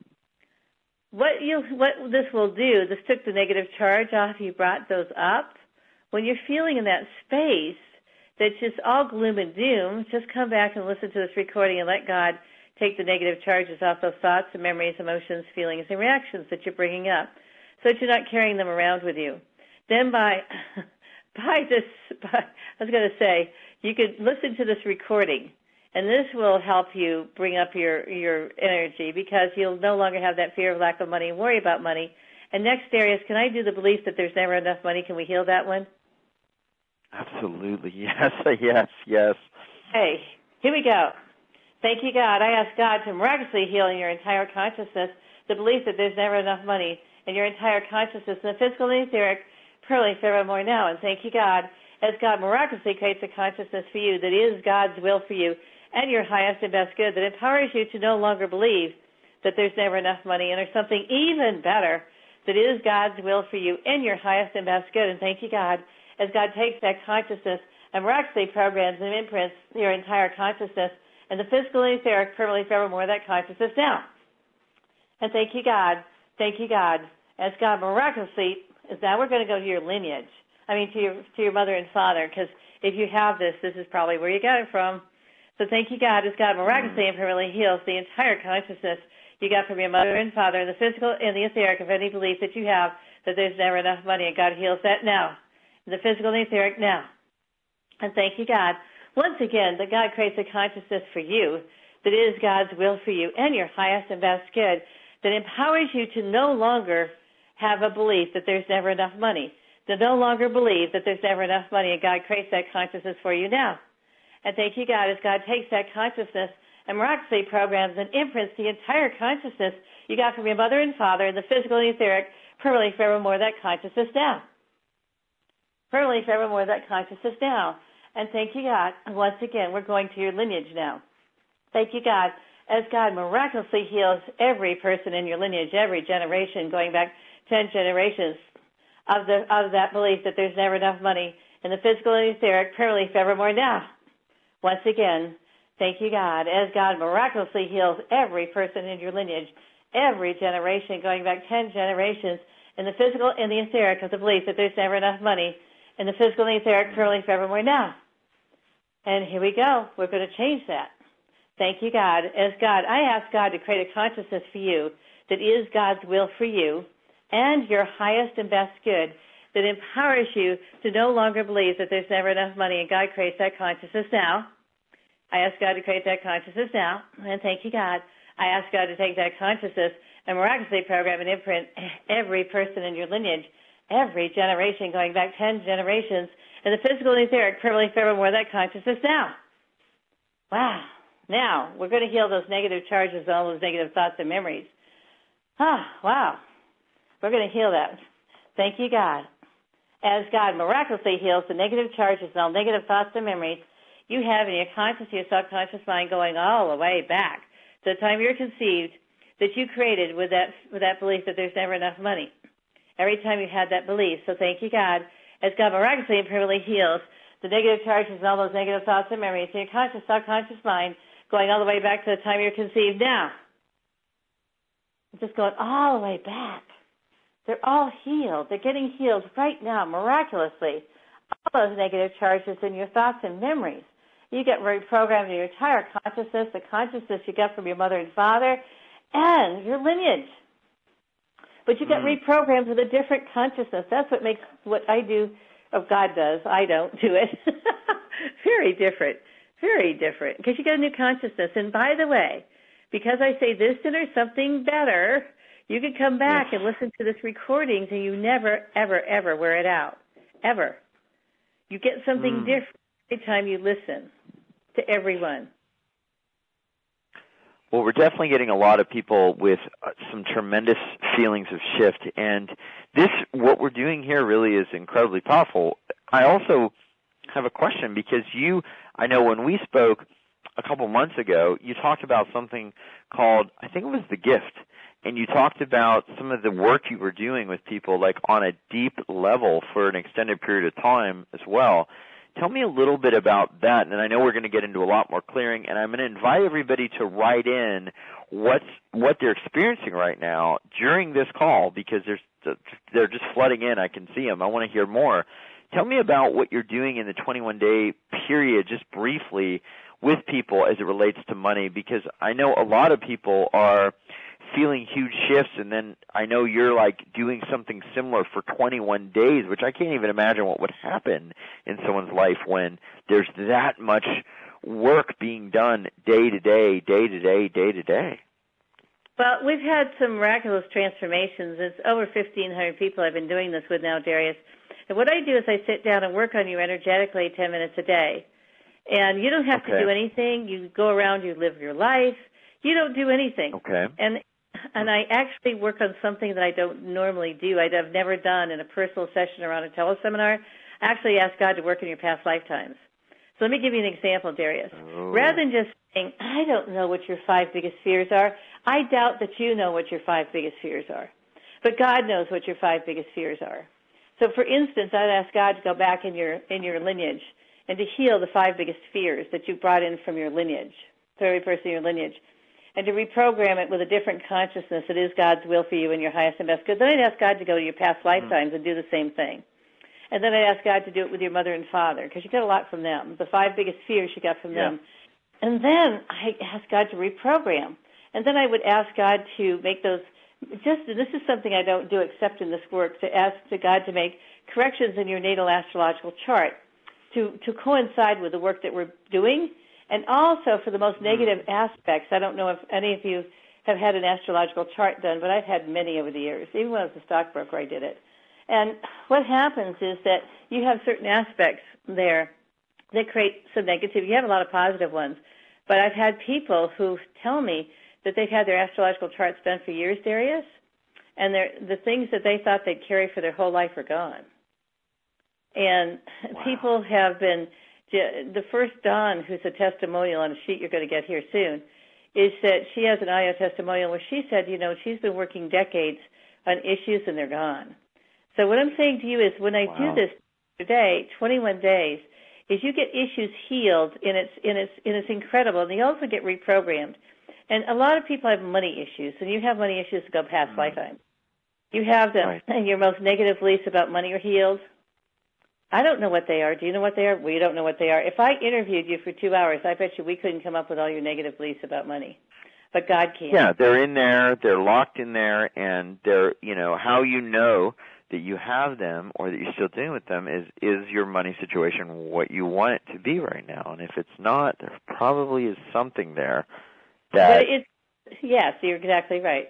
What you what this will do, this took the negative charge off, you brought those up. When you're feeling in that space that's just all gloom and doom, just come back and listen to this recording and let God take the negative charges off those thoughts and memories, emotions, feelings, and reactions that you're bringing up so that you're not carrying them around with you. Then by, by this, by, I was going to say, you could listen to this recording, and this will help you bring up your, your energy because you'll no longer have that fear of lack of money and worry about money. And next, Darius, can I do the belief that there's never enough money? Can we heal that one? Absolutely. Yes, yes, yes. Hey, here we go. Thank you, God. I ask God to miraculously heal in your entire consciousness the belief that there's never enough money in your entire consciousness, in the physical and etheric, pearly forevermore now. And thank you, God, as God miraculously creates a consciousness for you that is God's will for you and your highest and best good, that empowers you to no longer believe that there's never enough money and there's something even better that is God's will for you and your highest and best good. And thank you, God, as God takes that consciousness and miraculously programs and imprints your entire consciousness and the physical and etheric, permanently forevermore, that consciousness down. And thank you, God. Thank you, God. As God miraculously, is now we're going to go to your lineage. I mean, to your to your mother and father, because if you have this, this is probably where you got it from. So thank you, God, as God miraculously and permanently heals the entire consciousness you got from your mother and father, and the physical and the etheric of any belief that you have that there's never enough money, and God heals that now. The physical and the etheric now. And thank you, God. Once again, that God creates a consciousness for you that is God's will for you and your highest and best good, that empowers you to no longer have a belief that there's never enough money, to no longer believe that there's never enough money, and God creates that consciousness for you now. And thank you, God, as God takes that consciousness and miraculously programs and imprints the entire consciousness you got from your mother and father and the physical and etheric, permanently forevermore that consciousness now. Permanently forevermore that consciousness now. And thank you, God. And once again, we're going to your lineage now. Thank you, God, as God miraculously heals every person in your lineage, every generation, going back ten generations of the of that belief that there's never enough money in the physical and etheric, permanently forevermore now. Once again, thank you, God, as God miraculously heals every person in your lineage, every generation, going back ten generations, in the physical and the etheric of the belief that there's never enough money in the physical and etheric, permanently forevermore now. And here we go. We're going to change that. Thank you, God. As God, I ask God to create a consciousness for you that is God's will for you and your highest and best good, that empowers you to no longer believe that there's never enough money, and God creates that consciousness now. I ask God to create that consciousness now, and thank you, God. I ask God to take that consciousness and miraculously program and imprint every person in your lineage, every generation, going back ten generations, in the physical and etheric, permanently forevermore, that consciousness now. Wow. Now, we're going to heal those negative charges and all those negative thoughts and memories. Ah, wow. We're going to heal that. Thank you, God. As God miraculously heals the negative charges and all negative thoughts and memories you have in your conscious, your subconscious mind, going all the way back to the time you're conceived, that you created with that with that belief that there's never enough money. Every time you had that belief. So thank you, God, as God miraculously and permanently heals the negative charges and all those negative thoughts and memories in your conscious, subconscious mind, going all the way back to the time you were conceived. Now, just going all the way back. They're all healed. They're getting healed right now, miraculously. All those negative charges in your thoughts and memories. You get reprogrammed in your entire consciousness, the consciousness you got from your mother and father, and your lineage. But you get mm. reprogrammed with a different consciousness. That's what makes what I do, or God does, I don't do it, very different, very different, because you get a new consciousness. And by the way, because I say this and there's something better, you can come back yes. and listen to this recordings, and you never, ever, ever wear it out, ever. You get something mm. different every time you listen to everyone. Well, we're definitely getting a lot of people with uh, some tremendous feelings of shift, and this, what we're doing here really is incredibly powerful. I also have a question, because you, I know when we spoke a couple months ago, you talked about something called, I think it was the gift, and you talked about some of the work you were doing with people, like on a deep level for an extended period of time as well. Tell me a little bit about that, and then I know we're going to get into a lot more clearing, and I'm going to invite everybody to write in what's, what they're experiencing right now during this call, because there's, they're just flooding in. I can see them. I want to hear more. Tell me about what you're doing in the twenty-one day period, just briefly, with people as it relates to money, because I know a lot of people are feeling huge shifts, and then I know you're like doing something similar for twenty-one days, which I can't even imagine what would happen in someone's life when there's that much work being done day to day, day to day, day to day. Well, we've had some miraculous transformations. It's over fifteen hundred people I've been doing this with now, Darius. And what I do is I sit down and work on you energetically ten minutes a day. And you don't have okay. to do anything. You go around, you live your life. You don't do anything. Okay. And And I actually work on something that I don't normally do. I've never done in a personal session or on a teleseminar. I actually ask God to work in your past lifetimes. So let me give you an example, Darius. Oh. Rather than just saying, I don't know what your five biggest fears are, I doubt that you know what your five biggest fears are. But God knows what your five biggest fears are. So, for instance, I'd ask God to go back in your in your lineage and to heal the five biggest fears that you brought in from your lineage, for every person in your lineage, and to reprogram it with a different consciousness that is God's will for you and your highest and best good. Then I'd ask God to go to your past lifetimes mm-hmm. and do the same thing. And then I'd ask God to do it with your mother and father, because you got a lot from them, the five biggest fears you got from yeah. them. And then I ask God to reprogram. And then I would ask God to make those, just, and this is something I don't do except in this work, to ask to God to make corrections in your natal astrological chart to, to coincide with the work that we're doing. And also for the most negative aspects, I don't know if any of you have had an astrological chart done, but I've had many over the years. Even when I was a stockbroker, I did it. And what happens is that you have certain aspects there that create some negativity. You have a lot of positive ones. But I've had people who tell me that they've had their astrological charts done for years, Darius, and the things that they thought they'd carry for their whole life are gone. And wow. people have been... The first Dawn, who's a testimonial on a sheet you're going to get here soon, is that she has an audio testimonial where she said, you know, she's been working decades on issues and they're gone. So what I'm saying to you is when I wow. do this today, twenty-one days, is you get issues healed, and it's, and it's, and it's incredible, and you also get reprogrammed. And a lot of people have money issues, and you have money issues that go past mm-hmm. lifetime. You have them, right. and your most negative beliefs about money are healed. I don't know what they are. Do you know what they are? We don't know what they are. If I interviewed you for two hours, I bet you we couldn't come up with all your negative beliefs about money. But God can. Yeah, they're in there. They're locked in there, and they're, you know, how you know that you have them or that you're still dealing with them is, is your money situation what you want it to be right now. And if it's not, there probably is something there that... But it's, yes, you're exactly right.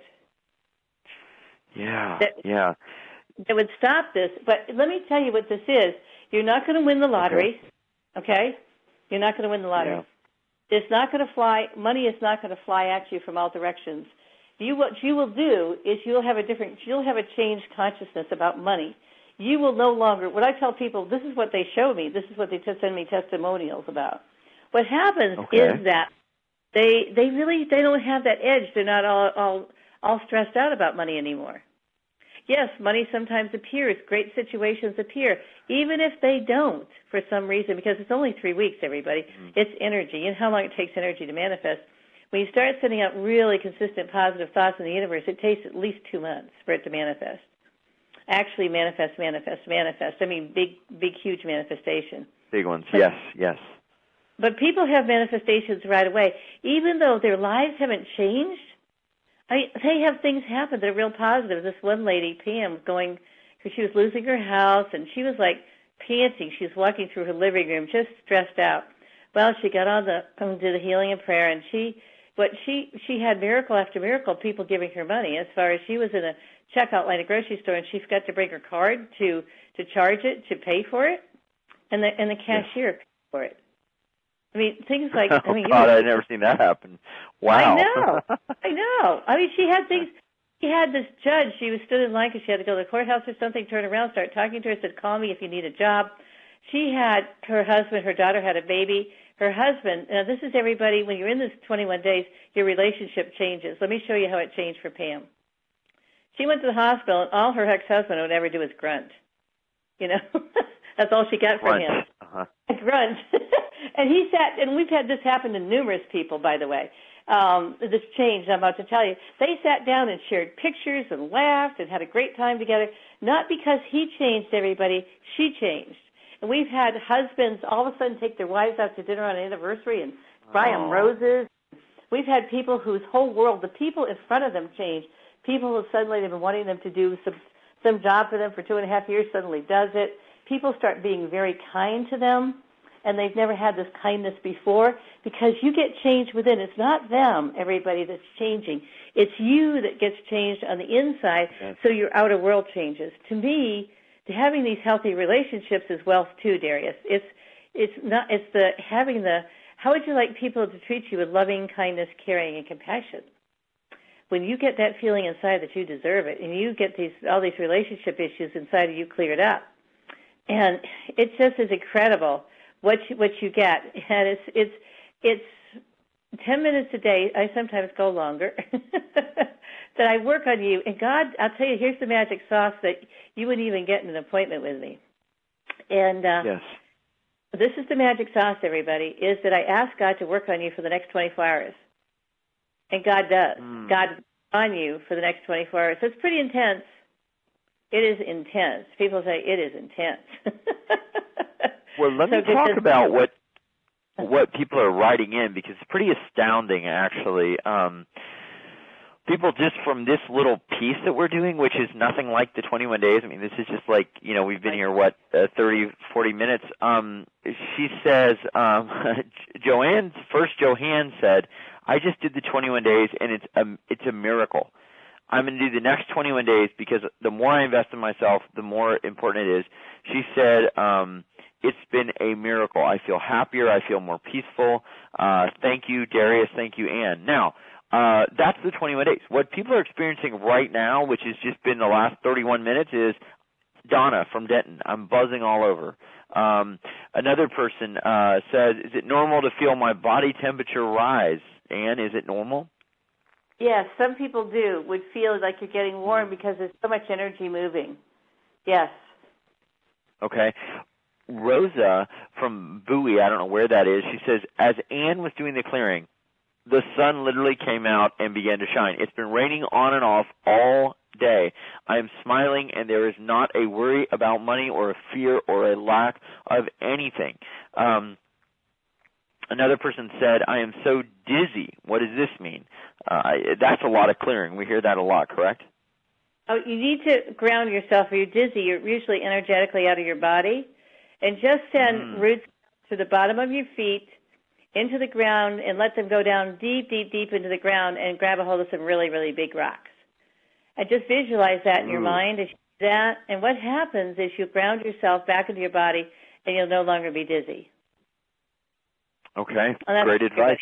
Yeah, that, yeah. That would stop this. But let me tell you what this is. You're not going to win the lottery, okay? okay? You're not going to win the lottery. Yeah. It's not going to fly. Money is not going to fly at you from all directions. You, what you will do is you'll have a different, you'll have a changed consciousness about money. You will no longer, what I tell people, this is what they show me, this is what they send me testimonials about. What happens okay. is that they they really, they don't have that edge. They're not all, all all stressed out about money anymore. Yes, money sometimes appears. Great situations appear, even if they don't for some reason, because it's only three weeks, everybody. Mm-hmm. It's energy. You know how long it takes energy to manifest. When you start sending out really consistent positive thoughts in the universe, it takes at least two months for it to manifest. Actually manifest, manifest, manifest. I mean, big, big, huge manifestation. Big ones, but, yes, yes. But people have manifestations right away. Even though their lives haven't changed, I mean, they have things happen that are real positive. This one lady, Pam, going, because she was losing her house, and she was like panting. She was walking through her living room, just stressed out. Well, she got on the, um, did the healing and prayer, and she, what she, she had miracle after miracle, people giving her money. As far as she was in a checkout line at a grocery store, and she forgot to bring her card to, to charge it, to pay for it, and the, and the cashier yes. paid for it. I mean, things like, oh, I mean, God, you know, I've never seen that happen. Wow. I know. I know. I mean, she had things, she had this judge, she was stood in line because she had to go to the courthouse or something, turn around, start talking to her, said, call me if you need a job. She had her husband, her daughter had a baby. Her husband, now this is everybody, when you're in this twenty-one days, your relationship changes. Let me show you how it changed for Pam. She went to the hospital, and all her ex-husband would ever do was grunt. You know, that's all she got from him. Uh-huh. A grunt. And he sat, and we've had this happen to numerous people, by the way, um, this change I'm about to tell you. They sat down and shared pictures and laughed and had a great time together, not because he changed everybody, she changed. And we've had husbands all of a sudden take their wives out to dinner on an anniversary and buy them roses. We've had people whose whole world, the people in front of them changed. People who suddenly have been wanting them to do some, some job for them for two and a half years suddenly does it. People start being very kind to them. And they've never had this kindness before, because you get changed within. It's not them, everybody, that's changing. It's you that gets changed on the inside, yes. So your outer world changes. To me, to having these healthy relationships is wealth too, Darius. It's it's not it's the having the how would you like people to treat you with loving, kindness, caring, and compassion? When you get that feeling inside that you deserve it, and you get these all these relationship issues inside of you cleared up, and it just is incredible. What you, what you get, and it's it's it's ten minutes a day. I sometimes go longer. That I work on you, and God, I'll tell you, here's the magic sauce that you wouldn't even get in an appointment with me. And uh, yes, this is the magic sauce, everybody. Is that I ask God to work on you for the next twenty-four hours, and God does. Mm. God on you for the next twenty-four hours. So it's pretty intense. It is intense. People say it is intense. Well, let me so talk about what what people are writing in, because it's pretty astounding, actually. Um, people just from this little piece that we're doing, which is nothing like the twenty-one days. I mean, this is just like, you know, we've been here, what, uh, thirty, forty minutes. Um, she says, um, Joanne, first Joanne said, I just did the twenty-one days, and it's a, it's a miracle. I'm going to do the next twenty-one days because the more I invest in myself, the more important it is. She said, um, it's been a miracle. I feel happier. I feel more peaceful. Uh, thank you, Darius. Thank you, Ann. Now, uh, that's the twenty-one days. What people are experiencing right now, which has just been the last thirty-one minutes, is Donna from Denton. I'm buzzing all over. Um, another person uh, says, is it normal to feel my body temperature rise? Ann, is it normal? Yes, some people do, would feel like you're getting warm because there's so much energy moving. Yes. Okay. Rosa from Bowie, I don't know where that is, she says, as Ann was doing the clearing, the sun literally came out and began to shine. It's been raining on and off all day. I am smiling, and there is not a worry about money or a fear or a lack of anything. Um, another person said, I am so dizzy. What does this mean? Uh, that's a lot of clearing. We hear that a lot, correct? Oh, you need to ground yourself. If you're dizzy, you're usually energetically out of your body. And just send mm. roots to the bottom of your feet, into the ground, and let them go down deep, deep, deep into the ground and grab a hold of some really, really big rocks. And just visualize that in Ooh. your mind as you do that. And what happens is you ground yourself back into your body, and you'll no longer be dizzy. Okay, great advice.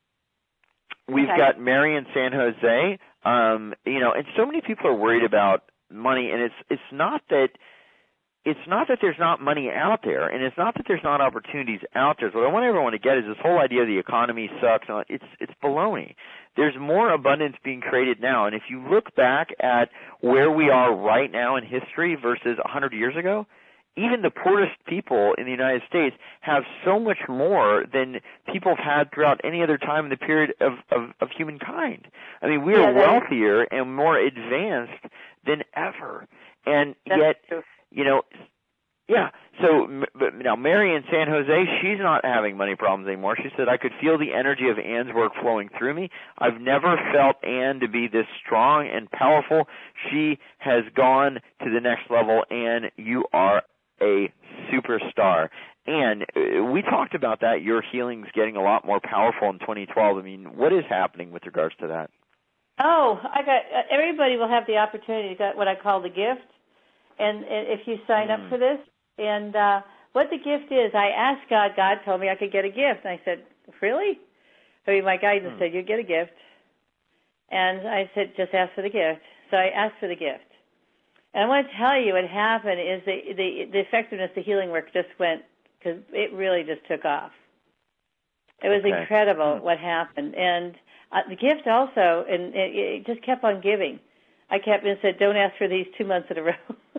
We've okay. got Mary in San Jose. Um, you know, and so many people are worried about money, and it's it's not that it's not that there's not money out there, and it's not that there's not opportunities out there. So what I want everyone to get is this whole idea of the economy sucks. It's it's baloney. There's more abundance being created now, and if you look back at where we are right now in history versus one hundred years ago, even the poorest people in the United States have so much more than people have had throughout any other time in the period of, of, of humankind. I mean, we are yeah, wealthier and more advanced than ever, and yet, true. you know, yeah. So but now Mary in San Jose, she's not having money problems anymore. She said, I could feel the energy of Ann's work flowing through me. I've never felt Ann to be this strong and powerful. She has gone to the next level, and you are a superstar. And we talked about that, your healing's getting a lot more powerful in twenty twelve. I mean, what is happening with regards to that? Oh, I got everybody will have the opportunity to get what I call the gift. And, and if you sign mm. up for this, and uh, what the gift is, I asked God, God told me I could get a gift. And I said, really? I mean, my guidance mm. said, you get a gift. And I said, just ask for the gift. So I asked for the gift. And I want to tell you what happened is the, the, the effectiveness, the healing work just went, because it really just took off. It was okay. incredible mm. what happened. And uh, the gift also, and it, it just kept on giving. I kept and said, don't ask for these two months in a row.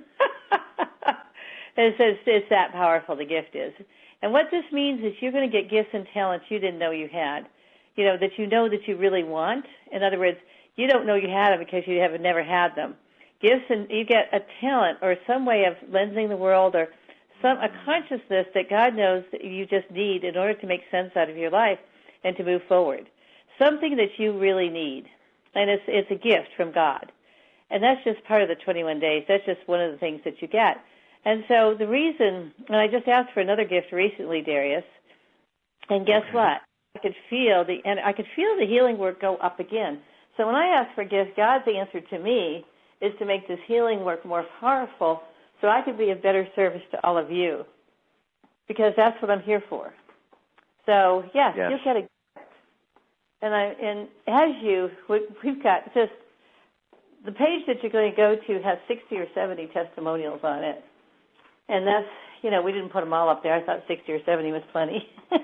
And it says it's that powerful, the gift is. And what this means is you're going to get gifts and talents you didn't know you had, you know, that you know that you really want. In other words, you don't know you had them because you have never had them. Gifts, and you get a talent or some way of lensing the world or some a consciousness that God knows that you just need in order to make sense out of your life and to move forward. Something that you really need. And it's it's a gift from God. And that's just part of the twenty-one days. That's just one of the things that you get. And so the reason, and I just asked for another gift recently, Darius, and guess okay. what? I could feel the and I could feel the healing work go up again. So when I asked for gifts, God's answer to me is to make this healing work more powerful so I could be of better service to all of you, because that's what I'm here for. So, yes, yes. you'll get a gift. And, I, and as you, we've got just, the page that you're going to go to has sixty or seventy testimonials on it. And that's, you know, we didn't put them all up there. I thought sixty or seventy was plenty.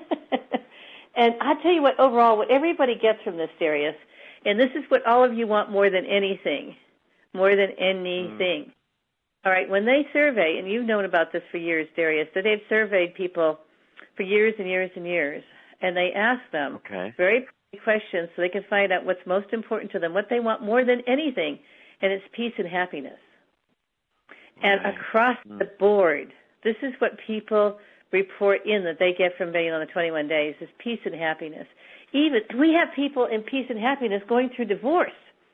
And I tell you what, overall, what everybody gets from this, Darius, and this is what all of you want more than anything, more than anything. Mm. All right, when they survey, and you've known about this for years, Darius, that they've surveyed people for years and years and years, and they ask them okay. very questions so they can find out what's most important to them, what they want more than anything, and it's peace and happiness. And right. across mm. the board, this is what people report in that they get from being on the twenty-one days, is peace and happiness. Even we have people in peace and happiness going through divorce.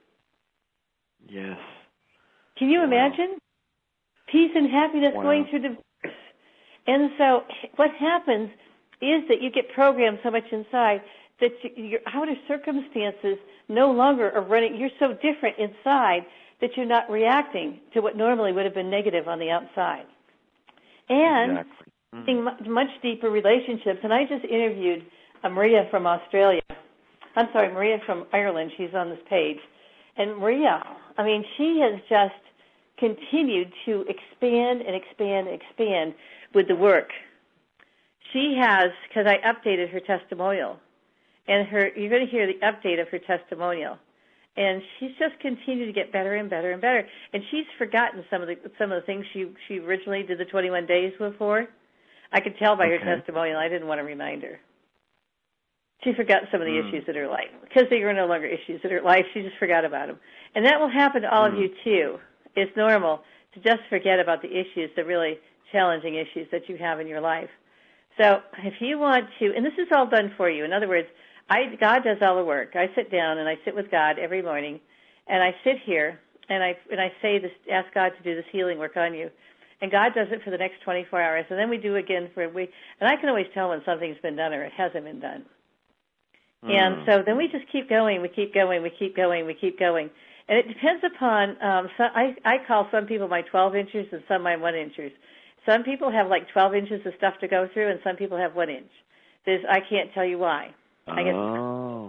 Yes. Can you wow. imagine? Peace and happiness wow. going through divorce. And so what happens is that you get programmed so much inside that you, your outer circumstances no longer are running. You're so different inside that you're not reacting to what normally would have been negative on the outside. And exactly. mm. in much deeper relationships. And I just interviewed uh, Maria from Australia. I'm sorry, Maria from Ireland. She's on this page. And Maria, I mean, she has just continued to expand and expand and expand with the work. She has, because I updated her testimonial, and her you're going to hear the update of her testimonial, and she's just continued to get better and better and better. And she's forgotten some of the some of the things she she originally did the twenty-one days for. I could tell by okay. her testimonial. I didn't want to remind her. She forgot some of the mm. issues in her life because they were no longer issues in her life. She just forgot about them, and that will happen to all mm. of you too. It's normal to just forget about the issues, the really challenging issues that you have in your life. So if you want to, and this is all done for you. In other words, I, God does all the work. I sit down and I sit with God every morning, and I sit here and I and I say this, ask God to do this healing work on you, and God does it for the next twenty-four hours, and then we do again for a week. And I can always tell when something's been done or it hasn't been done. Mm. And so then we just keep going, we keep going, we keep going, we keep going. And it depends upon, um, so I, I call some people my twelve inchers and some my one inchers. Some people have like twelve inches of stuff to go through, and some people have one inch. There's, I can't tell you why. I guess, oh.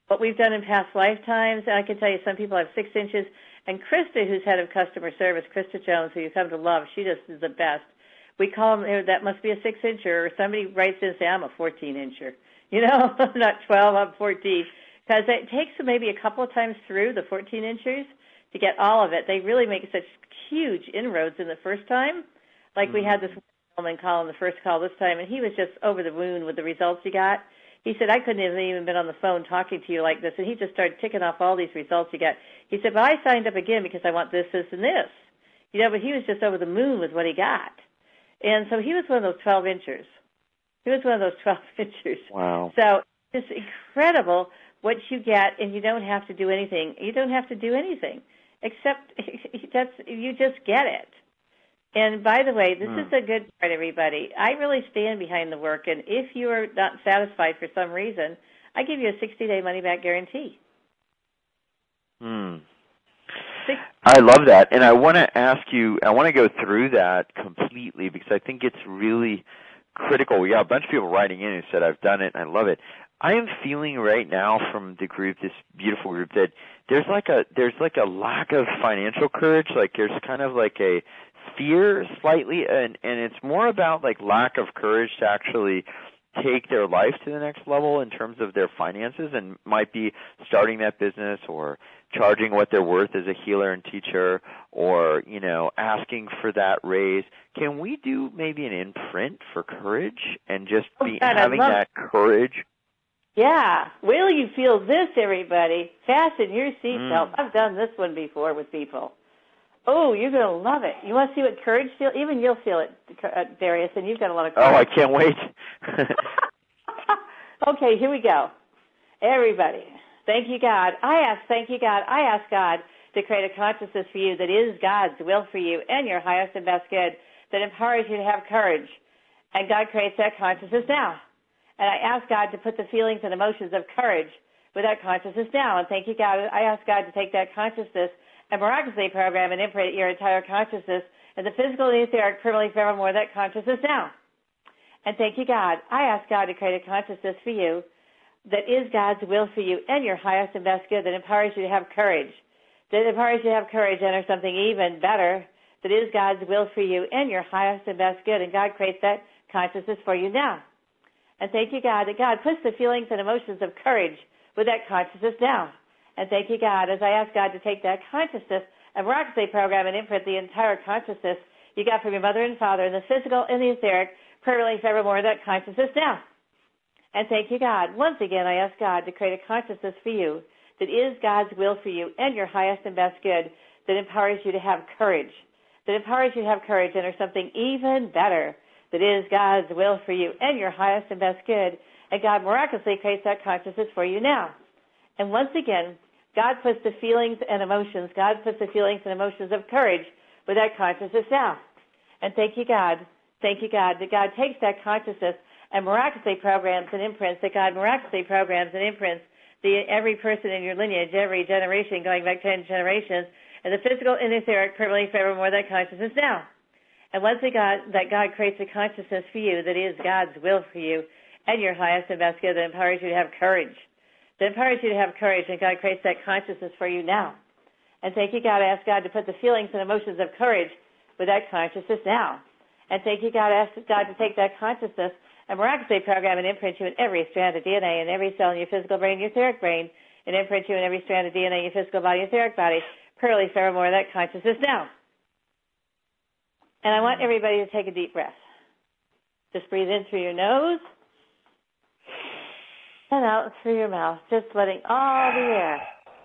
what we've done in past lifetimes. I can tell you some people have six inches. And Krista, who's head of customer service, Krista Jones, who you come to love, she just is the best. We call them, that must be a six-incher, or somebody writes in and say, I'm a fourteen-incher. You know, not twelve, I'm fourteen. Because it takes them maybe a couple of times through the fourteen-inchers to get all of it. They really make such huge inroads in the first time. Like mm-hmm. we had this woman call on the first call this time, and he was just over the moon with the results he got. He said, I couldn't have even been on the phone talking to you like this. And he just started ticking off all these results he got. He said, but I signed up again because I want this, this, and this. You know, but he was just over the moon with what he got. And so he was one of those twelve-inchers. He was one of those twelve-inchers. Wow. So it's incredible what you get, and you don't have to do anything. You don't have to do anything, except that's you just get it. And by the way, this mm. is a good part, everybody. I really stand behind the work, and if you are not satisfied for some reason, I give you a sixty-day money-back guarantee. Hmm. I love that, and I want to ask you, I want to go through that completely because I think it's really critical. We got a bunch of people writing in who said, I've done it, and I love it. I am feeling right now from the group, this beautiful group, that there's like a there's like a lack of financial courage. Like there's kind of like a fear slightly, and, and it's more about like lack of courage to actually take their life to the next level in terms of their finances, and might be starting that business or charging what they're worth as a healer and teacher, or, you know, asking for that raise. Can we do maybe an imprint for courage and just be oh, God, having that courage? Yeah. Will you feel this, everybody? Fasten your seatbelt. Mm. I've done this one before with people. Oh, you're going to love it. You want to see what courage feels? Even you'll feel it, uh, Darius, and you've got a lot of courage. Oh, I can't wait. Okay, here we go. Everybody, thank you, God. I ask, thank you, God. I ask God to create a consciousness for you that is God's will for you and your highest and best good, that empowers you to have courage. And God creates that consciousness now. And I ask God to put the feelings and emotions of courage with that consciousness now. And thank you, God. I ask God to take that consciousness and miraculously program and imprint your entire consciousness and the physical and etheric permanently forevermore that consciousness now. And thank you, God. I ask God to create a consciousness for you that is God's will for you and your highest and best good, that empowers you to have courage, that empowers you to have courage and enter something even better, that is God's will for you and your highest and best good. And God creates that consciousness for you now. And thank you, God, that God puts the feelings and emotions of courage with that consciousness now. And thank you, God, as I ask God to take that consciousness and miraculously program and imprint the entire consciousness you got from your mother and father in the physical and the etheric, permanently forevermore, that consciousness now. And thank you, God. Once again, I ask God to create a consciousness for you that is God's will for you and your highest and best good, that empowers you to have courage, that empowers you to have courage and enter something even better, that is God's will for you and your highest and best good. And God miraculously creates that consciousness for you now. And once again, God puts the feelings and emotions, God puts the feelings and emotions of courage with that consciousness now. And thank you, God. Thank you, God, that God takes that consciousness and miraculously programs and imprints, that God miraculously programs and imprints the every person in your lineage, every generation, going back ten generations, and the physical and etheric, permanently forevermore, that consciousness now. And once God, that God creates a consciousness for you that is God's will for you and your highest and best good, that empowers you to have courage, that empowers you to have courage, and God creates that consciousness for you now. And thank you, God. I ask God to put the feelings and emotions of courage with that consciousness now. And thank you, God. I ask God to take that consciousness and miraculously program and imprint you in every strand of D N A, in every cell in your physical brain, your etheric brain, and imprint you in every strand of D N A in your physical body, your etheric body, permanently forevermore, that consciousness now. And I want everybody to take a deep breath. Just breathe in through your nose and out through your mouth, just letting all the air.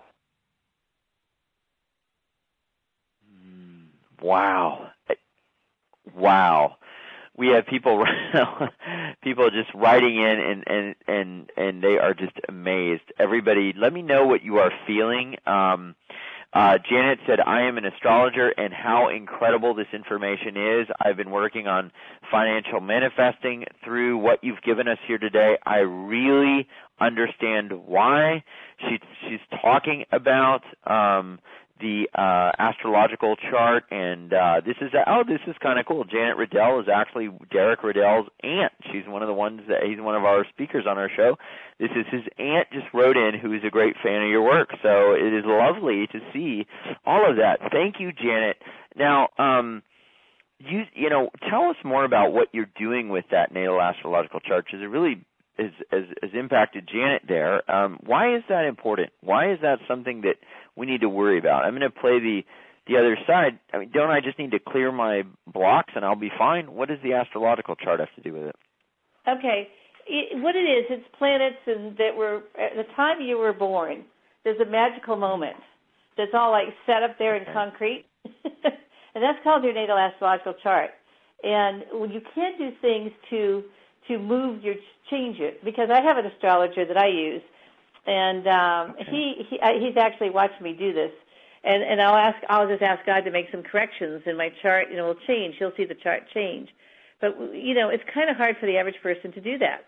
Wow. Wow. We have people people just writing in, and, and, and, and they are just amazed. Everybody, let me know what you are feeling. Um, uh, Janet said, I am an astrologer, and how incredible this information is. I've been working on financial manifesting through what you've given us here today. I really understand why. She, she's talking about um, the uh, astrological chart, and uh, this is oh, this is kind of cool. Janet Riddell is actually Derek Riddell's aunt. She's one of the ones that he's one of our speakers on our show. This is his aunt just wrote in, who is a great fan of your work. So it is lovely to see all of that. Thank you, Janet. Now, um, you you know, tell us more about what you're doing with that natal astrological chart, because it really is, has, has impacted Janet there. Um, why is that important? Why is that something that we need to worry about? I'm going to play the the other side. I mean, don't I just need to clear my blocks and I'll be fine? What does the astrological chart have to do with it? Okay. It, what it is, it's planets and that were, at the time you were born, there's a magical moment that's all like set up there in Okay. concrete. And that's called your natal astrological chart. And you can't do things to to move your, change it, because I have an astrologer that I use, and um, Okay. he, he he's actually watched me do this. And and I'll ask, I'll just ask God to make some corrections in my chart, and it will change. He'll see the chart change. But, you know, it's kind of hard for the average person to do that.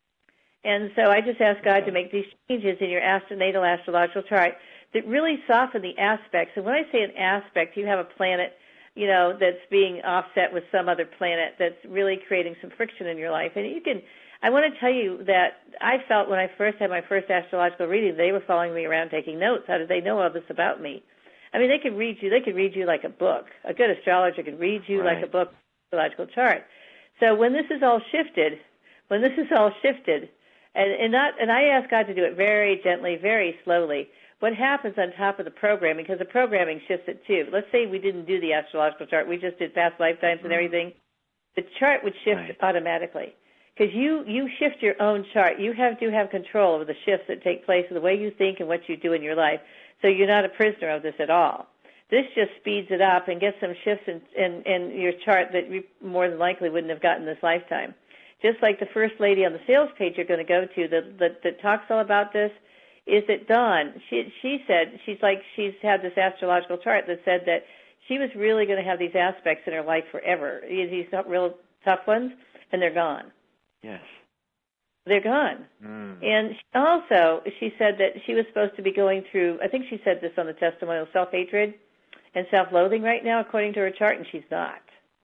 And so I just ask God to make these changes in your astro, natal astrological chart that really soften the aspects. And when I say an aspect, you have a planet, you know, that's being offset with some other planet that's really creating some friction in your life. And you can, I want to tell you that I felt when I first had my first astrological reading, they were following me around taking notes. How did they know all this about me? I mean, they could read you, they could read you like a book. A good astrologer could read you Right. like a book, astrological chart. So when this is all shifted, when this is all shifted, and, and not, and I ask God to do it very gently, very slowly. What happens on top of the programming, because the programming shifts it too. Let's say we didn't do the astrological chart, we just did past lifetimes and everything. The chart would shift Right. automatically, because you, you shift your own chart. You have to have control over the shifts that take place, the way you think and what you do in your life. So you're not a prisoner of this at all. This just speeds it up and gets some shifts in, in, in your chart that you more than likely wouldn't have gotten this lifetime. Just like the first lady on the sales page you're going to go to that, that, that talks all about this, is that Dawn, she, she said, she's like, she's had this astrological chart that said that she was really going to have these aspects in her life forever, these real tough ones, and they're gone. Yes. They're gone. Mm. And she also, she said that she was supposed to be going through, I think she said this on the testimonial, self-hatred and self-loathing right now, according to her chart, and she's not.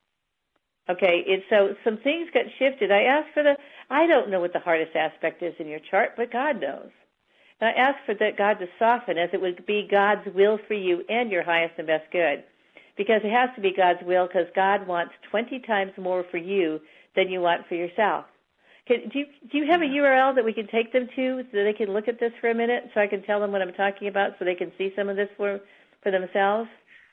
Okay, it, so some things got shifted. I asked for the, I don't know what the hardest aspect is in your chart, but God knows. And I asked for that God to soften, as it would be God's will for you and your highest and best good. Because it has to be God's will, because God wants twenty times more for you than you want for yourself. Can, do, you, do you have a U R L that we can take them to so they can look at this for a minute, so I can tell them what I'm talking about, so they can see some of this for, for themselves?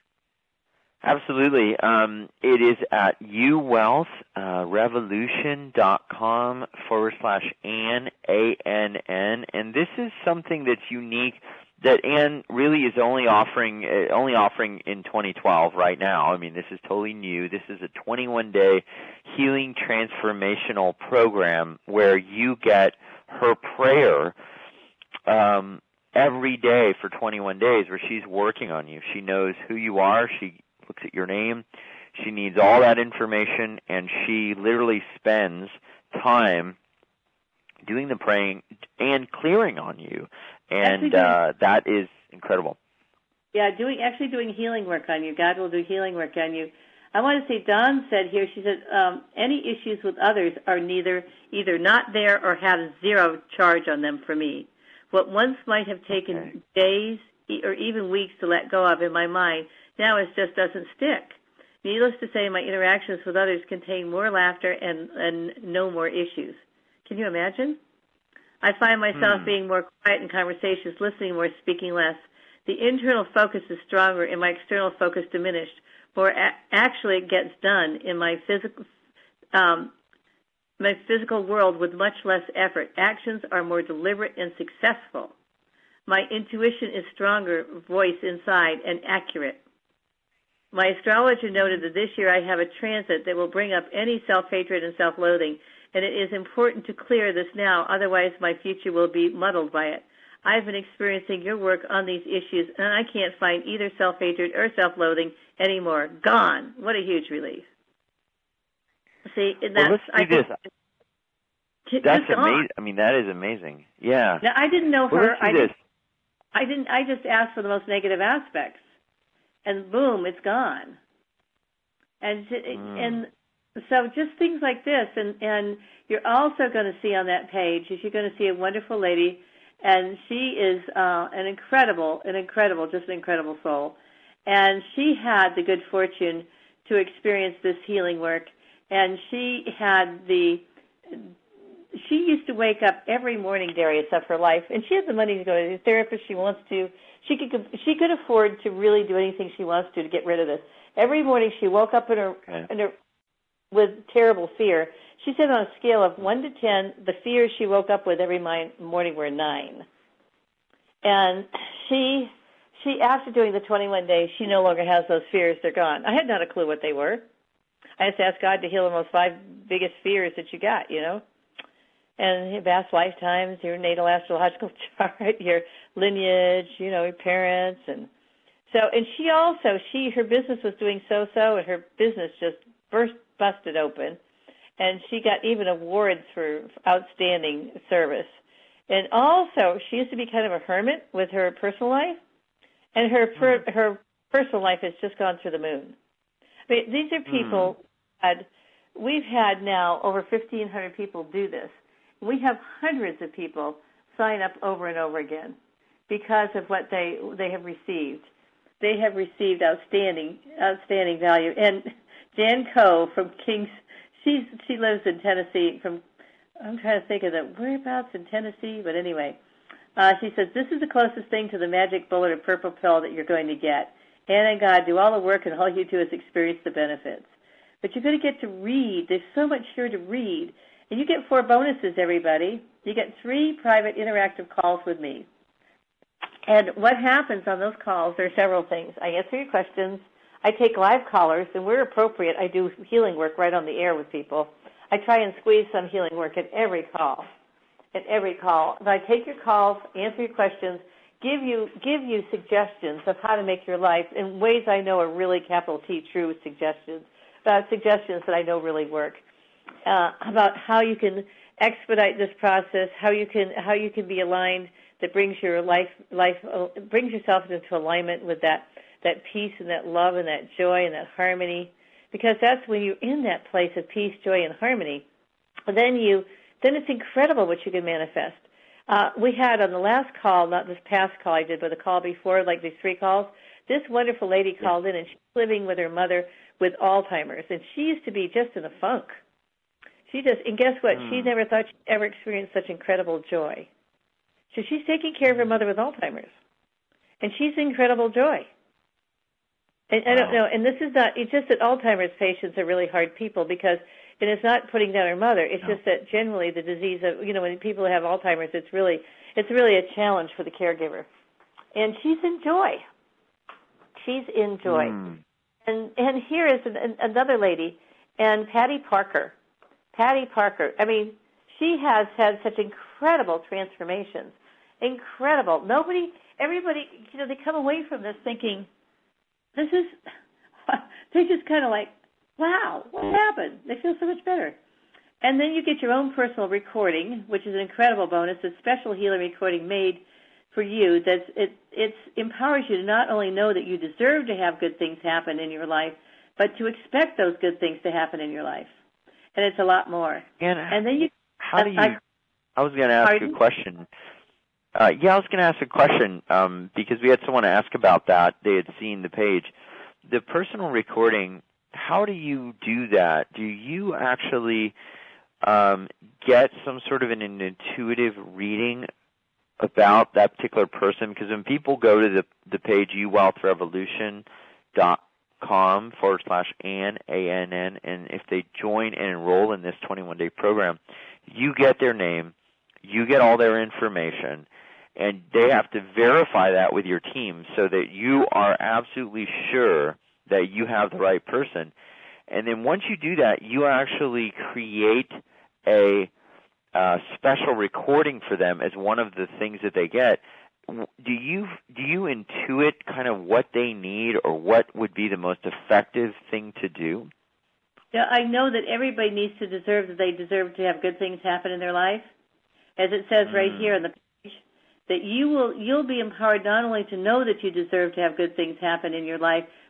Absolutely. Um, it is at uwealth revolution dot com forward slash Ann, A N N. And this is something that's unique that Ann really is only offering uh, only offering in twenty twelve right now. I mean, this is totally new. This is a twenty-one day healing transformational program where you get her prayer um, every day for twenty-one days, where she's working on you. She knows who you are. She looks at your name. She needs all that information, and she literally spends time doing the praying and clearing on you. And uh, that is incredible. Yeah, doing actually doing healing work on you. God will do healing work on you. I want to say, Dawn said here, she said, um, any issues with others are neither either not there or have zero charge on them for me. What once might have taken okay. days or even weeks to let go of in my mind, now it just doesn't stick. Needless to say, my interactions with others contain more laughter and, and no more issues. Can you imagine? I find myself hmm. being more quiet in conversations, listening more, speaking less. The internal focus is stronger and my external focus diminished. More a- actually it gets done in my physical, um, my physical world with much less effort. Actions are more deliberate and successful. My intuition is stronger, voice inside, and accurate. My astrologer noted that this year I have a transit that will bring up any self-hatred and self-loathing, and it is important to clear this now, otherwise my future will be muddled by it. I've been experiencing your work on these issues, and I can't find either self-hatred or self-loathing anymore. Gone. What a huge relief. See, that's, well, let's do I this. Think, that's amazing. I mean, that is amazing. Yeah. Now, I didn't know well, her. Let's do I this. Didn't, I didn't. I just asked for the most negative aspects. and boom, it's gone. And mm. and so just things like this, and, and you're also going to see on that page is you're going to see a wonderful lady, and she is uh, an incredible, an incredible, just an incredible soul. And she had the good fortune to experience this healing work, and she had the, she used to wake up every morning, Darius, of her life, and she has the money to go to the therapist she wants to. She could she could afford to really do anything she wants to to get rid of this. Every morning she woke up in her, okay. in her with terrible fear. She said on a scale of one to ten, the fears she woke up with every morning were nine. And she, she after doing the twenty-one days, she no longer has those fears. They're gone. I had not a clue what they were. I just asked God to heal the most five biggest fears that you got, you know. And your past lifetimes, your natal astrological chart, your lineage, you know, your parents. And so, and she also, she, her business was doing so-so, and her business just burst, busted open. And she got even awards for outstanding service. And also, she used to be kind of a hermit with her personal life, and her per, her personal life has just gone through the moon. I mean, these are people. Mm. Had, we've had now over fifteen hundred people do this. We have hundreds of people sign up over and over again because of what they they have received. They have received outstanding outstanding value. And Jan Coe from Kings. She's, she lives in Tennessee. From I'm trying to think of the whereabouts in Tennessee, but anyway, uh, she says, this is the closest thing to the magic bullet or purple pill that you're going to get. Anna and God do all the work, and all you do is experience the benefits. But you're going to get to read. There's so much here to read. And you get four bonuses, everybody. You get three private interactive calls with me. And what happens on those calls, there are several things. I answer your questions. I take live callers, and where appropriate, I do healing work right on the air with people. I try and squeeze some healing work at every call, at every call. But I take your calls, answer your questions, give you give you suggestions of how to make your life in ways I know are really capital T true suggestions, uh, suggestions that I know really work, uh, about how you can expedite this process, how you can how you can be aligned that brings your life life uh, brings yourself into alignment with that. that peace and that love and that joy and that harmony, because that's when you're in that place of peace, joy, and harmony. Then you, then it's incredible what you can manifest. Uh, we had on the last call, not this past call I did, but the call before, like these three calls, this wonderful lady yeah. called in, and she's living with her mother with Alzheimer's, and she used to be just in a funk. She just, and guess what? Mm. She never thought she'd ever experienced such incredible joy. So she's taking care of her mother with Alzheimer's, and she's incredible joy. And I don't know, and this is not, it's just that Alzheimer's patients are really hard people because, and it's not putting down her mother, it's no. just that generally the disease of, you know, when people have Alzheimer's, it's really, it's really a challenge for the caregiver. And she's in joy. She's in joy. Mm. And and here is an, an, another lady, and Patty Parker. Patty Parker, I mean, she has had such incredible transformations. Incredible. Nobody, everybody, you know, they come away from this thinking, This is, they just kind of like, wow, what happened? They feel so much better. And then you get your own personal recording, which is an incredible bonus, a special healing recording made for you that it it's empowers you to not only know that you deserve to have good things happen in your life, but to expect those good things to happen in your life. And it's a lot more. And, and then you, how do you, I, I was going to ask pardon? a question. Uh, yeah, I was going to ask a question um, because we had someone ask about that. They had seen the page. The personal recording, how do you do that? Do you actually um, get some sort of an, an intuitive reading about that particular person? Because when people go to the, the page u wealth revolution dot com forward slash Ann, A N N, and if they join and enroll in this twenty-one day program, you get their name, you get all their information, and they have to verify that with your team so that you are absolutely sure that you have the right person. And then once you do that, you actually create a uh, special recording for them as one of the things that they get. Do you do you intuit kind of what they need or what would be the most effective thing to do? Yeah, I know that everybody needs to deserve that they deserve to have good things happen in their life. As it says mm. right here on the page, that you will you'll be empowered not only to know that you deserve to have good things happen in your life,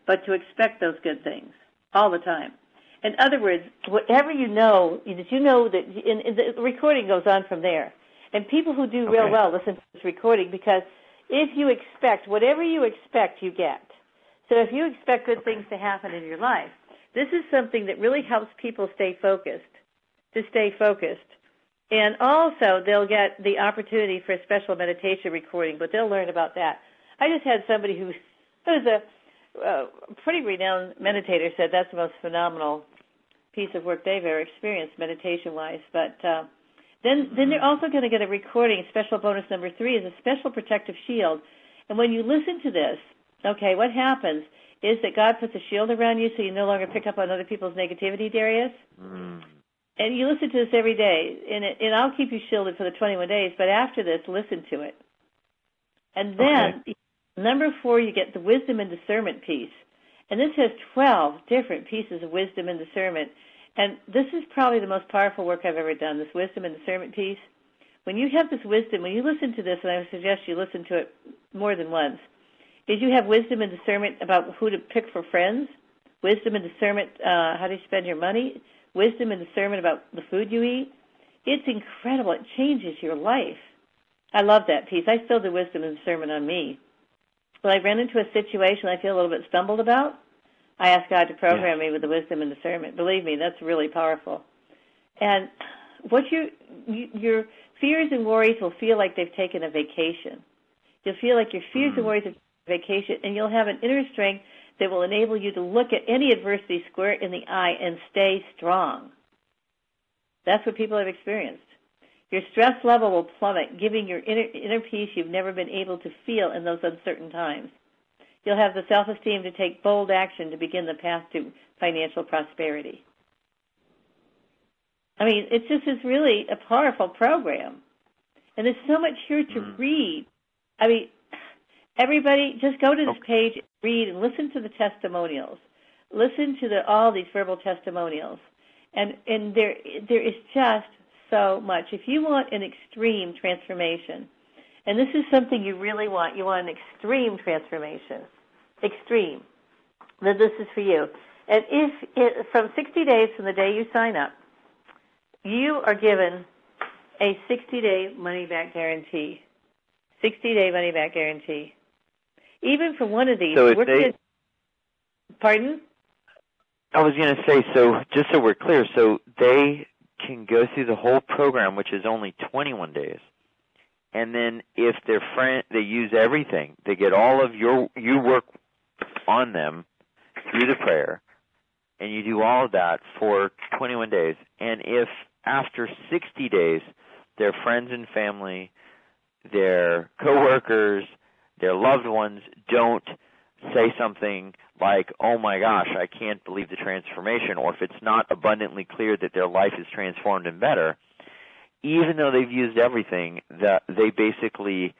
but to expect those good things all the time. In other words, whatever you know, that you know that in, in the recording goes on from there. And people who do real Okay. well listen to this recording because if you expect, whatever you expect, you get. So if you expect good things to happen in your life, this is something that really helps people stay focused, to stay focused. And also, they'll get the opportunity for a special meditation recording, but they'll learn about that. I just had somebody who was a uh, pretty renowned meditator said that's the most phenomenal piece of work they've ever experienced meditation-wise. But uh, then, then they're also going to get a recording. Special bonus number three is a special protective shield. And when you listen to this, okay, what happens is that God puts a shield around you so you no longer pick up on other people's negativity, Darius. Mm. And you listen to this every day, and, it, and I'll keep you shielded for the twenty-one days, but after this, listen to it. And then, okay. Number four, you get the wisdom and discernment piece. And this has twelve different pieces of wisdom and discernment. And this is probably the most powerful work I've ever done, this wisdom and discernment piece. When you have this wisdom, when you listen to this, and I would suggest you listen to it more than once, is you have wisdom and discernment about who to pick for friends, wisdom and discernment uh, how to spend your money, wisdom and discernment about the food you eat. It's incredible. It changes your life. I love that piece. I still do wisdom and discernment on me. When I ran into a situation I feel a little bit stumbled about, I ask God to program yeah. me with the wisdom and discernment. Believe me, that's really powerful. And what you, you, your fears and worries will feel like they've taken a vacation. You'll feel like your fears mm. and worries have taken a vacation, and you'll have an inner strength that will enable you to look at any adversity square in the eye and stay strong. That's what people have experienced. Your stress level will plummet, giving your inner, inner peace you've never been able to feel in those uncertain times. You'll have the self-esteem to take bold action to begin the path to financial prosperity. I mean, it's just is really a powerful program. And there's so much here to mm. read. I mean, everybody, just go to this okay. page, read, and listen to the testimonials. Listen to the, all these verbal testimonials. And and there there is just so much. If you want an extreme transformation, and this is something you really want, you want an extreme transformation, extreme, then this is for you. And if it, from sixty days from the day you sign up, you are given a sixty-day money-back guarantee. sixty-day money-back guarantee. Even for one of these, so we're they, gonna, pardon? I was going to say, so just so we're clear, so they can go through the whole program, which is only twenty-one days, and then if their friend, they use everything, they get all of your, you work on them through the prayer, and you do all of that for twenty-one days, and if after sixty days, their friends and family, their coworkers, their loved ones don't say something like, oh my gosh, I can't believe the transformation, or if it's not abundantly clear that their life is transformed and better, even though they've used everything, that they basically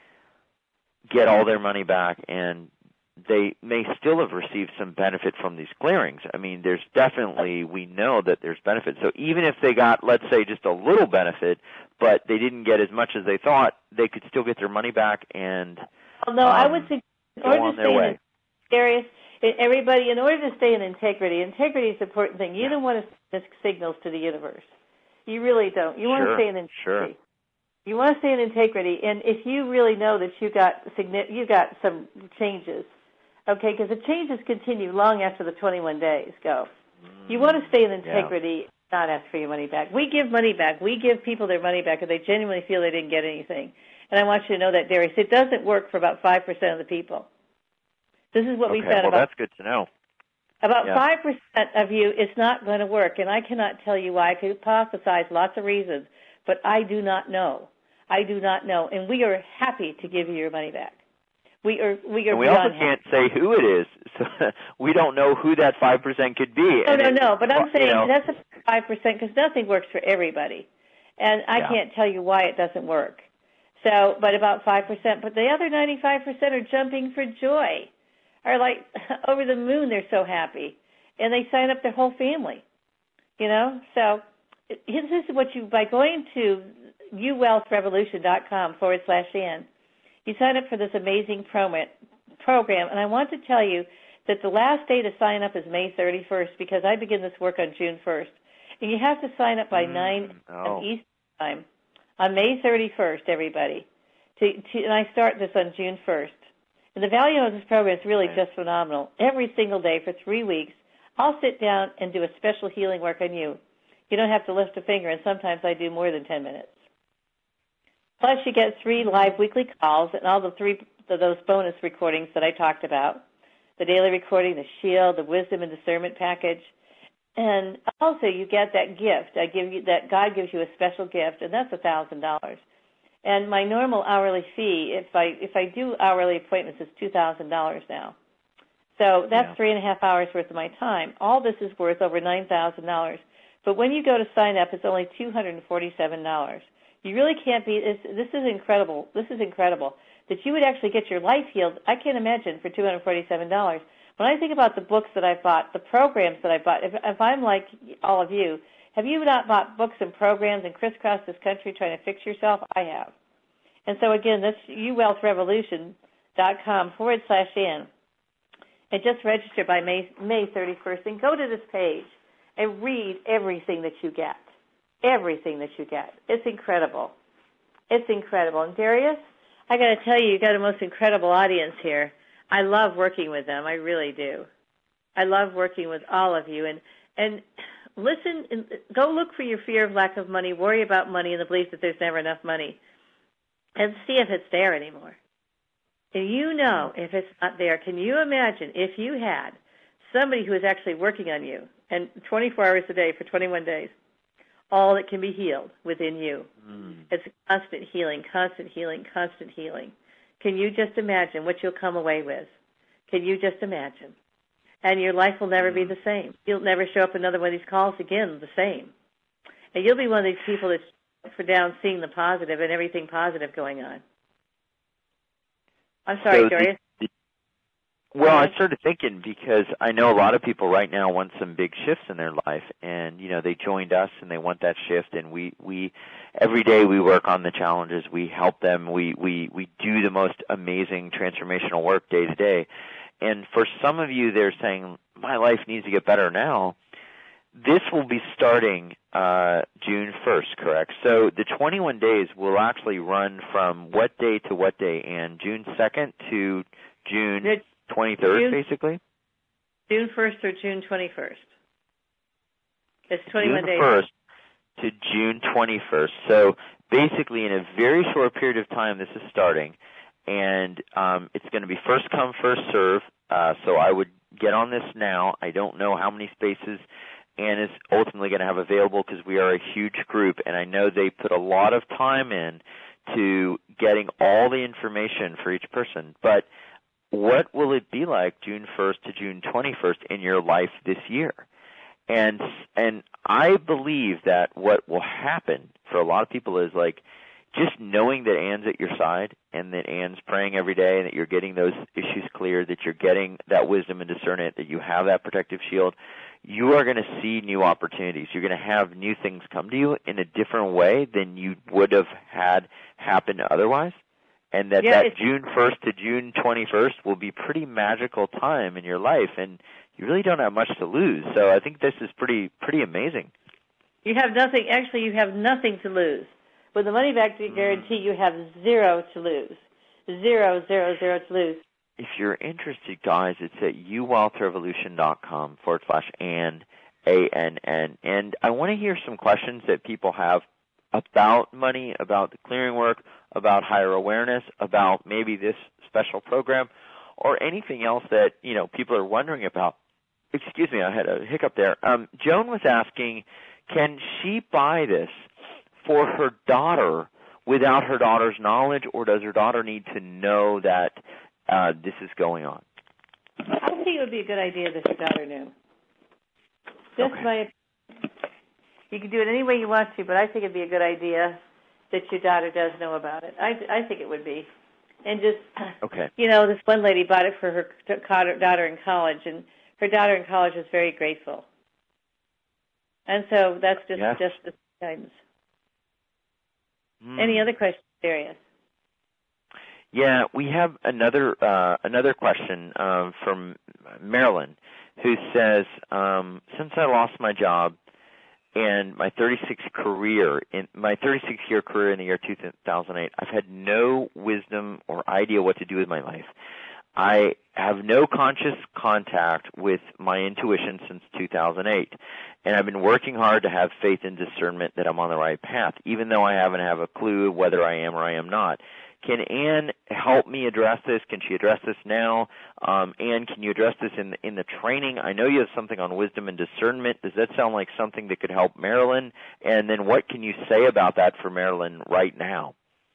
get all their money back, and they may still have received some benefit from these clearings. I mean, there's definitely, we know that there's benefit. So even if they got, let's say, just a little benefit, but they didn't get as much as they thought, they could still get their money back and well, no, um, I would say, in order go on to their stay way. In, Darius, everybody, in order to stay in integrity, integrity is the important thing. You don't want to send signals to the universe. You really don't. You want sure, to stay in integrity. Sure. You want to stay in integrity, and if you really know that you got you got some changes, okay, because the changes continue long after the twenty-one days go. You want to stay in integrity, yeah. not ask for your money back. We give money back. We give people their money back if they genuinely feel they didn't get anything. And I want you to know that, Darius, it doesn't work for about five percent of the people. This is what okay, we found well, about. That's good to know. About yeah. five percent of you, it's not going to work, and I cannot tell you why. I could hypothesize lots of reasons, but I do not know. I do not know, and we are happy to give you your money back. We are. We are. And we also can't say who it is, so we don't know who that five percent could be. No, and no, it, no. But I'm saying you know, that's a five percent because nothing works for everybody, and I yeah. can't tell you why it doesn't work. So, but about five percent. But the other ninety-five percent are jumping for joy, are like over the moon. They're so happy, and they sign up their whole family. You know, so this is what you by going to u wealth revolution dot com forward slash Ann. You sign up for this amazing program, and I want to tell you that the last day to sign up is May thirty-first because I begin this work on June first. And you have to sign up by mm, nine oh. Eastern time on May thirty-first, everybody. To, to, and I start this on June first. And the value of this program is really just phenomenal. Every single day for three weeks, I'll sit down and do a special healing work on you. You don't have to lift a finger, and sometimes I do more than ten minutes. Plus, you get three live weekly calls and all the three of those bonus recordings that I talked about. The daily recording, the shield, the wisdom and discernment package. And also you get that gift. I give you that God gives you a special gift, and that's one thousand dollars. And my normal hourly fee, if I if I do hourly appointments, is two thousand dollars now. So that's yeah. three and a half hours worth of my time. All this is worth over nine thousand dollars. But when you go to sign up, it's only two hundred forty-seven dollars. You really can't be, it's, this is incredible. This is incredible. That you would actually get your life healed, I can't imagine, for two hundred forty-seven dollars. When I think about the books that I've bought, the programs that I've bought, if, if I'm like all of you, have you not bought books and programs and crisscrossed this country trying to fix yourself? I have. And so, again, that's u wealth revolution dot com forward slash in. And just register by May, May thirty-first and go to this page and read everything that you get. Everything that you get. It's incredible. It's incredible. And Darius, I got to tell you, you got a most incredible audience here. I love working with them. I really do. I love working with all of you. And and listen, and go look for your fear of lack of money, worry about money, and the belief that there's never enough money, and see if it's there anymore. And you know if it's not there. Can you imagine if you had somebody who is actually working on you, and twenty-four hours a day for twenty-one days, all that can be healed within you. Mm. It's constant healing, constant healing, constant healing. Can you just imagine what you'll come away with? Can you just imagine? And your life will never mm. be the same. You'll never show up another one of these calls again the same. And you'll be one of these people that's for down seeing the positive and everything positive going on. I'm sorry, so Darius. The, the, well, I started thinking because I know a lot of people right now want some big shifts in their life, and you know they joined us and they want that shift, and we we every day we work on the challenges, we help them, we we we do the most amazing transformational work day to day. And for some of you, they're saying my life needs to get better now. This will be starting uh, June first, correct? So the twenty-one days will actually run from what day to what day, and June second to June twenty-third, June, basically? June first or June twenty-first. It's twenty-one June days. June first to June twenty-first. So basically in a very short period of time this is starting, and um, it's going to be first come, first serve. Uh, so I would get on this now. I don't know how many spaces Ann is ultimately going to have available because we are a huge group, and I know they put a lot of time in to getting all the information for each person. But what will it be like June first to June twenty-first in your life this year? And and I believe that what will happen for a lot of people is like just knowing that Ann's at your side and that Ann's praying every day and that you're getting those issues cleared, that you're getting that wisdom and discernment, that you have that protective shield, you are going to see new opportunities. You're going to have new things come to you in a different way than you would have had happen otherwise. And that, yeah, that June first to June twenty-first will be pretty magical time in your life, and you really don't have much to lose. So I think this is pretty pretty amazing. You have nothing. Actually, you have nothing to lose. With the money-back guarantee, you have zero to lose. Zero, zero, zero to lose. If you're interested, guys, it's at u wealth revolution dot com forward slash Ann, A N N. And I want to hear some questions that people have about money, about the clearing work, about higher awareness, about maybe this special program, or anything else that, you know, people are wondering about. Excuse me, I had a hiccup there. Um, Joan was asking, can she buy this for her daughter without her daughter's knowledge, or does her daughter need to know that uh, this is going on? I think it would be a good idea that her daughter knew. Just okay. my You can do it any way you want to, but I think it'd be a good idea that your daughter does know about it. I, I think it would be. And just, okay. you know, this one lady bought it for her daughter in college, and her daughter in college was very grateful. And so that's just, yes. just the guidance. Mm. Any other questions, Darius? Yeah, we have another uh, another question uh, from Marilyn, who says, um, since I lost my job and my thirty-six career in my thirty-six year career in the year two thousand eight, I've had no wisdom or idea what to do with my life. I have no conscious contact with my intuition since two thousand eight, and I've been working hard to have faith and discernment that I'm on the right path, even though I haven't have a clue whether I am or I am not. Can Ann help me address this? Can she address this now? Um, Ann, can you address this in the, in the training? I know you have something on wisdom and discernment. Does that sound like something that could help Marilyn? And then what can you say about that for Marilyn right now?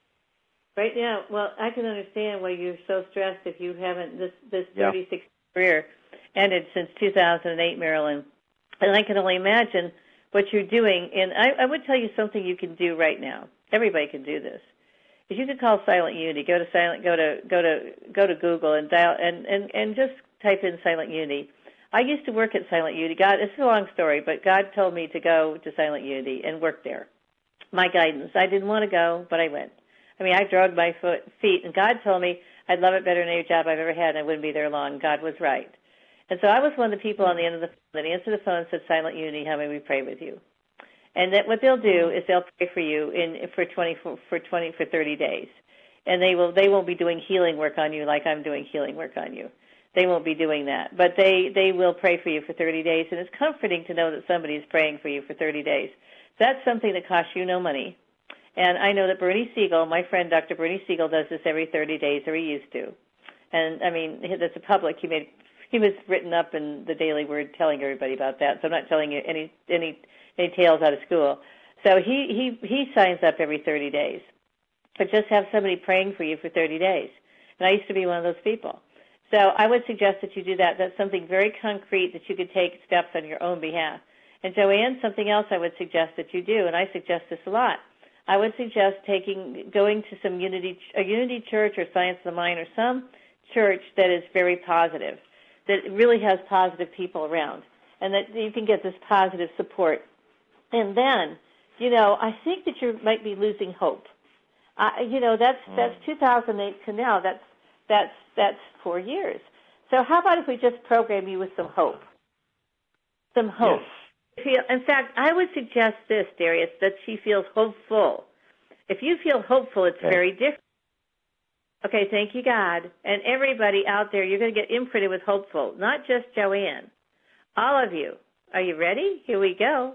Right now, well, I can understand why you're so stressed if you haven't, this, this Yeah. thirty-six career ended since two thousand eight, Marilyn. And I can only imagine what you're doing. And I, I would tell you something you can do right now. Everybody can do this. If you could call Silent Unity, go to silent, go to go to go to Google and dial and, and, and just type in Silent Unity. I used to work at Silent Unity. God, it's a long story, but God told me to go to Silent Unity and work there. My guidance. I didn't want to go, but I went. I mean, I dragged my foot, feet, and God told me I'd love it better than any job I've ever had, and I wouldn't be there long. God was right. And so I was one of the people on the end of the phone that answered the phone and said, Silent Unity, how may we pray with you? And that what they'll do is they'll pray for you in for twenty for twenty for thirty days, and they will they won't be doing healing work on you like I'm doing healing work on you. They won't be doing that, but they they will pray for you for thirty days, and it's comforting to know that somebody's praying for you for thirty days. That's something that costs you no money. And I know that Bernie Siegel, my friend Doctor Bernie Siegel, does this every thirty days, or he used to. And, I mean, that's a public. He made he was written up in the Daily Word telling everybody about that, so I'm not telling you any any any tales out of school. So he, he, he signs up every thirty days. But just have somebody praying for you for thirty days. And I used to be one of those people. So I would suggest that you do that. That's something very concrete that you could take steps on your own behalf. And Joanne, something else I would suggest that you do, and I suggest this a lot. I would suggest taking, going to some unity, a unity church or Science of the Mind or some church that is very positive, that really has positive people around, and that you can get this positive support. And then, you know, I think that you might be losing hope. Uh, you know, that's mm. that's two thousand eight to now. That's that's that's four years. So how about if we just program you with some hope? Some hope. Yes. In fact, I would suggest this, Darius, that she feels hopeful. If you feel hopeful, it's okay. Very different. Okay, thank you, God. And everybody out there, you're going to get imprinted with hopeful, not just Joanne. All of you. Are you ready? Here we go.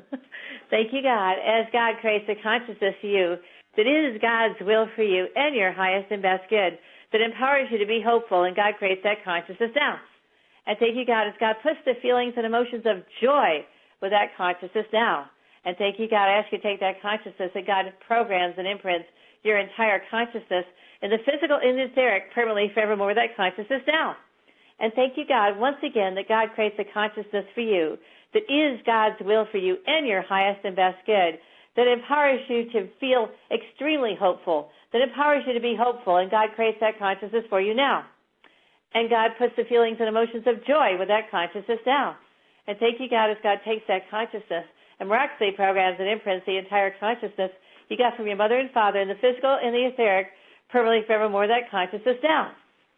Thank you, God. As God creates a consciousness for you that is God's will for you and your highest and best good, that empowers you to be hopeful, and God creates that consciousness now. And thank you, God, as God puts the feelings and emotions of joy with that consciousness now. And thank you, God, I ask you to take that consciousness, and God programs and imprints your entire consciousness in the physical and etheric permanently forevermore with that consciousness now. And thank you, God, once again, that God creates a consciousness for you that is God's will for you and your highest and best good, that empowers you to feel extremely hopeful, that empowers you to be hopeful, and God creates that consciousness for you now. And God puts the feelings and emotions of joy with that consciousness now. And thank you, God, as God takes that consciousness and miraculously programs and imprints the entire consciousness you got from your mother and father in the physical and the etheric, permanently forevermore, that consciousness down.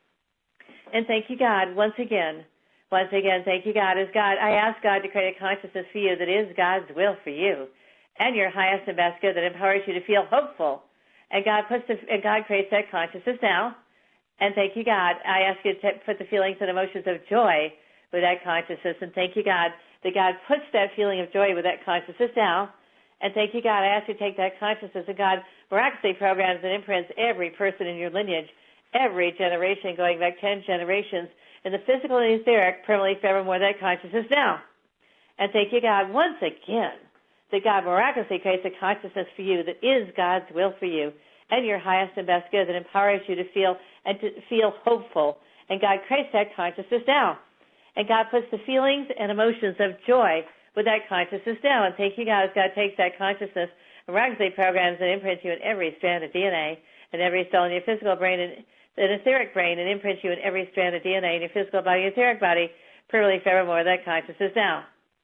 And thank you, God, once again, once again, thank you, God, as God, I ask God to create a consciousness for you that is God's will for you and your highest and best good, that empowers you to feel hopeful. And God puts the, and God creates that consciousness now. And thank you, God, I ask you to put the feelings and emotions of joy with that consciousness. And thank you, God, that God puts that feeling of joy with that consciousness now. And thank you, God, I ask you to take that consciousness, and God miraculously programs and imprints every person in your lineage, every generation going back ten generations, in the physical and etheric, permanently forevermore, that consciousness now. And thank you, God, once again, that God miraculously creates a consciousness for you that is God's will for you and your highest and best good, that empowers you to feel and to feel hopeful. And God creates that consciousness now. And God puts the feelings and emotions of joy with that consciousness now. And thank you, God, as God takes that consciousness and miraculously programs and imprints you in every strand of D N A and every cell in your physical brain and an etheric brain, and imprints you in every strand of D N A in your physical body, etheric body, permanently forevermore, that consciousness now.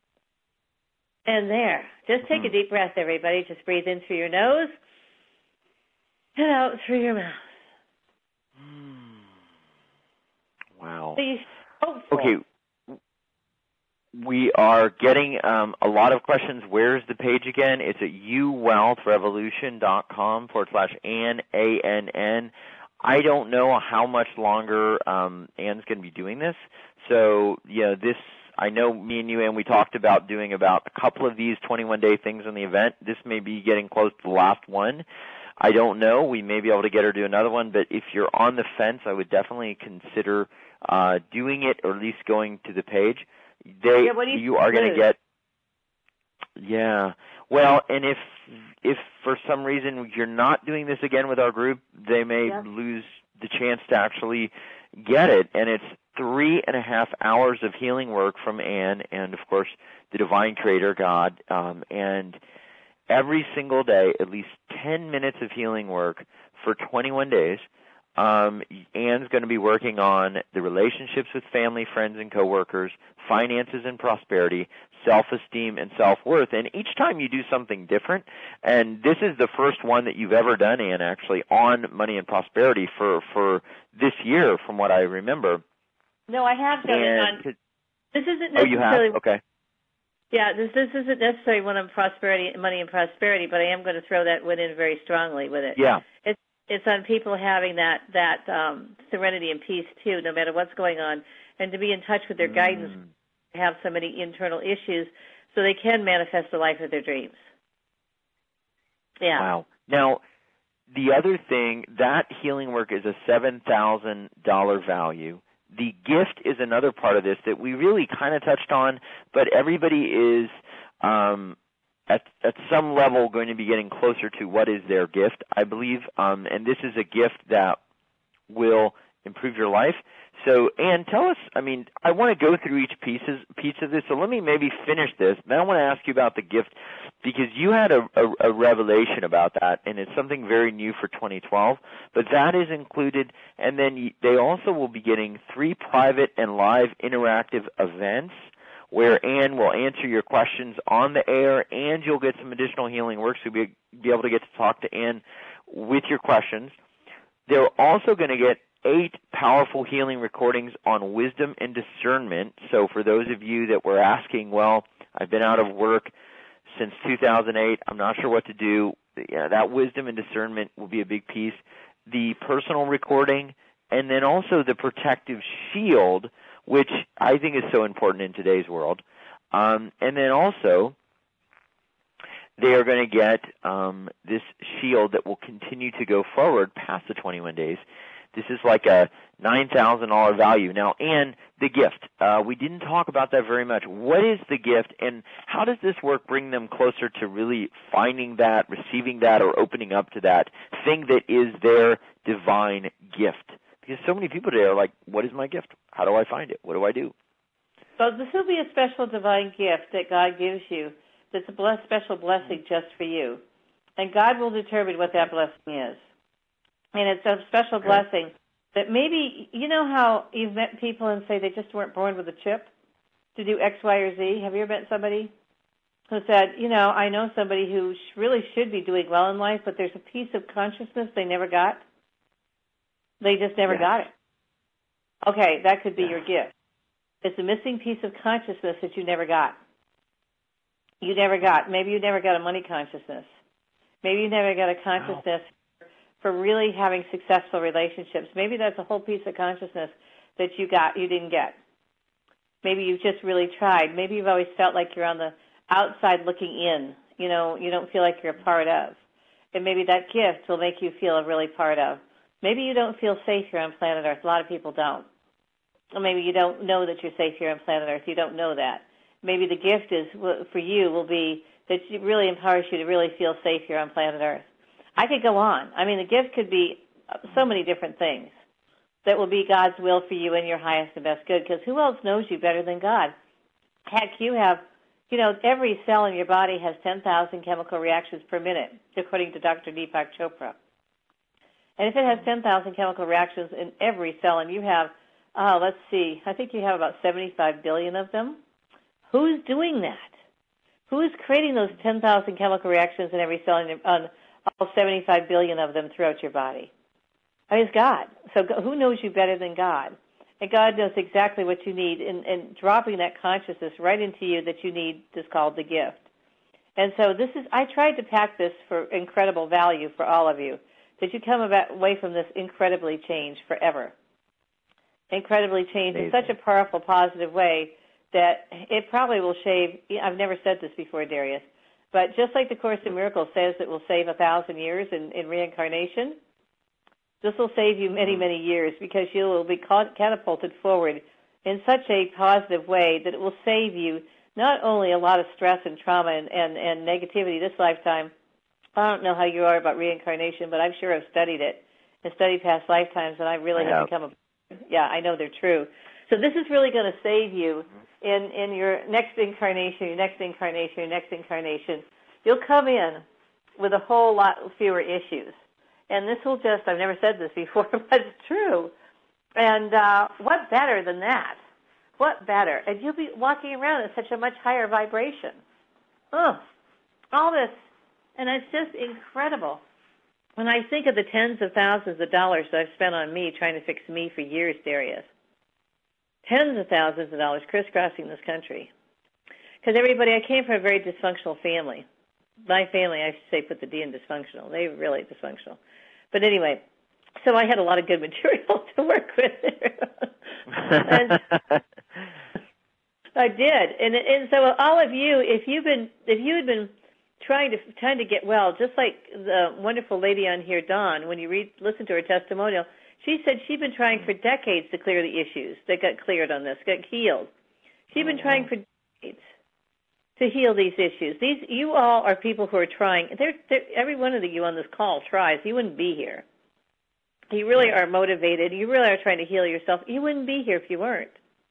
And there. Just take mm-hmm. a deep breath, everybody. Just breathe in through your nose and out through your mouth. hopeful. So you hopeful. Okay. We are getting um, a lot of questions. Where's the page again? It's at uwealthrevolution.com forward slash Ann, A N N. I don't know how much longer um, Ann's going to be doing this. So, yeah, this, I know me and you, Ann, we talked about doing about a couple of these twenty-one day things in the event. This may be getting close to the last one. I don't know. We may be able to get her to do another one, but if you're on the fence, I would definitely consider uh, doing it or at least going to the page. They, yeah, what do you, you are going to get, yeah. Well, and if if for some reason you're not doing this again with our group, they may yeah. lose the chance to actually get it. And it's three and a half hours of healing work from Ann and, of course, the Divine Creator, God. Um, and every single day, at least ten minutes of healing work for twenty-one days. Um, Ann's going to be working on the relationships with family, friends, and coworkers, finances and prosperity, self-esteem and self-worth. And each time you do something different, and this is the first one that you've ever done, Ann, actually, on money and prosperity for, for this year, from what I remember. No, I have done and, it on. This isn't necessarily. Oh, you have? Okay. Yeah, this this isn't necessarily one on prosperity, money and prosperity, but I am going to throw that one in very strongly with it. Yeah. It's it's on people having that that um, serenity and peace too, no matter what's going on, and to be in touch with their mm. guidance, have so many internal issues, so they can manifest the life of their dreams. Yeah. Wow. Now, the other thing, that healing work is a seven thousand dollars value. The gift is another part of this that we really kind of touched on, but everybody is um, at at some level going to be getting closer to what is their gift, I believe, um, and this is a gift that will improve your life. So, Ann, tell us, I mean, I want to go through each pieces, piece of this, so let me maybe finish this. Then I want to ask you about the gift, because you had a, a, a revelation about that, and it's something very new for twenty twelve, but that is included, and then you, they also will be getting three private and live interactive events where Ann will answer your questions on the air, and you'll get some additional healing work, so you'll be, be able to get to talk to Ann with your questions. They're also going to get eight powerful healing recordings on wisdom and discernment. So for those of you that were asking, well, I've been out of work since two thousand eight, I'm not sure what to do, yeah, that wisdom and discernment will be a big piece. The personal recording, and then also the protective shield, which I think is so important in today's world. Um, and then also, they are going to get um, this shield that will continue to go forward past the twenty-one days. This is like a nine thousand dollars value. Now, Ann, the gift, uh, we didn't talk about that very much. What is the gift, and how does this work bring them closer to really finding that, receiving that, or opening up to that thing that is their divine gift? Because so many people today are like, what is my gift? How do I find it? What do I do? So this will be a special divine gift that God gives you that's a bless, special blessing just for you. And God will determine what that blessing is. And it's a special okay. blessing that maybe, you know how you've met people and say they just weren't born with a chip to do X, Y, or Z? Have you ever met somebody who said, you know, I know somebody who really should be doing well in life, but there's a piece of consciousness they never got? They just never yes. got it. Okay, that could be yes. your gift. It's a missing piece of consciousness that you never got. You never got. Maybe you never got a money consciousness. Maybe you never got a consciousness wow. for really having successful relationships. Maybe that's a whole piece of consciousness that you got, you didn't get. Maybe you've just really tried. Maybe you've always felt like you're on the outside looking in. You know, you don't feel like you're a part of. And maybe that gift will make you feel a really part of. Maybe you don't feel safe here on planet Earth. A lot of people don't. Or maybe you don't know that you're safe here on planet Earth. You don't know that. Maybe the gift is for you will be that it really empowers you to really feel safe here on planet Earth. I could go on. I mean, the gift could be so many different things that will be God's will for you and your highest and best good, because who else knows you better than God? Heck, you have, you know, every cell in your body has ten thousand chemical reactions per minute, according to Doctor Deepak Chopra. And if it has ten thousand chemical reactions in every cell, and you have, uh, let's see, I think you have about seventy-five billion of them, who's doing that? Who's creating those ten thousand chemical reactions in every cell, in on all seventy-five billion of them throughout your body? I mean, it's God. So who knows you better than God? And God knows exactly what you need, and, and dropping that consciousness right into you that you need is called the gift. And so this is, I tried to pack this for incredible value for all of you, that you come about, away from this incredibly changed forever. Incredibly changed Amazing. In such a powerful, positive way that it probably will shave, I've never said this before, Darius, but just like the Course in Miracles says it will save a thousand years in, in reincarnation, this will save you many, many years because you will be catapulted forward in such a positive way that it will save you not only a lot of stress and trauma and, and, and negativity this lifetime. I don't know how you are about reincarnation, but I'm sure I've studied it and studied past lifetimes, and I really I have, have become a, yeah, I know they're true. So this is really going to save you in, in your next incarnation, your next incarnation, your next incarnation. You'll come in with a whole lot fewer issues. And this will just, I've never said this before, but it's true. And uh, what better than that? What better? And you'll be walking around at such a much higher vibration. Oh, all this. And it's just incredible. When I think of the tens of thousands of dollars that I've spent on me trying to fix me for years, Darius, tens of thousands of dollars crisscrossing this country. Because everybody, I came from a very dysfunctional family. My family, I should say, put the D in dysfunctional. They were really dysfunctional. But anyway, so I had a lot of good material to work with. and I did, and and so all of you, if you've been, if you had been trying to trying to get well, just like the wonderful lady on here, Dawn, when you read listen to her testimonial, she said she'd been trying for decades to clear the issues that got cleared on this, got healed. She'd been oh, trying for decades to heal these issues. These, you all are people who are trying. They're, they're, every one of you on this call tries. You wouldn't be here. You really are motivated. You really are trying to heal yourself. You wouldn't be here if you weren't.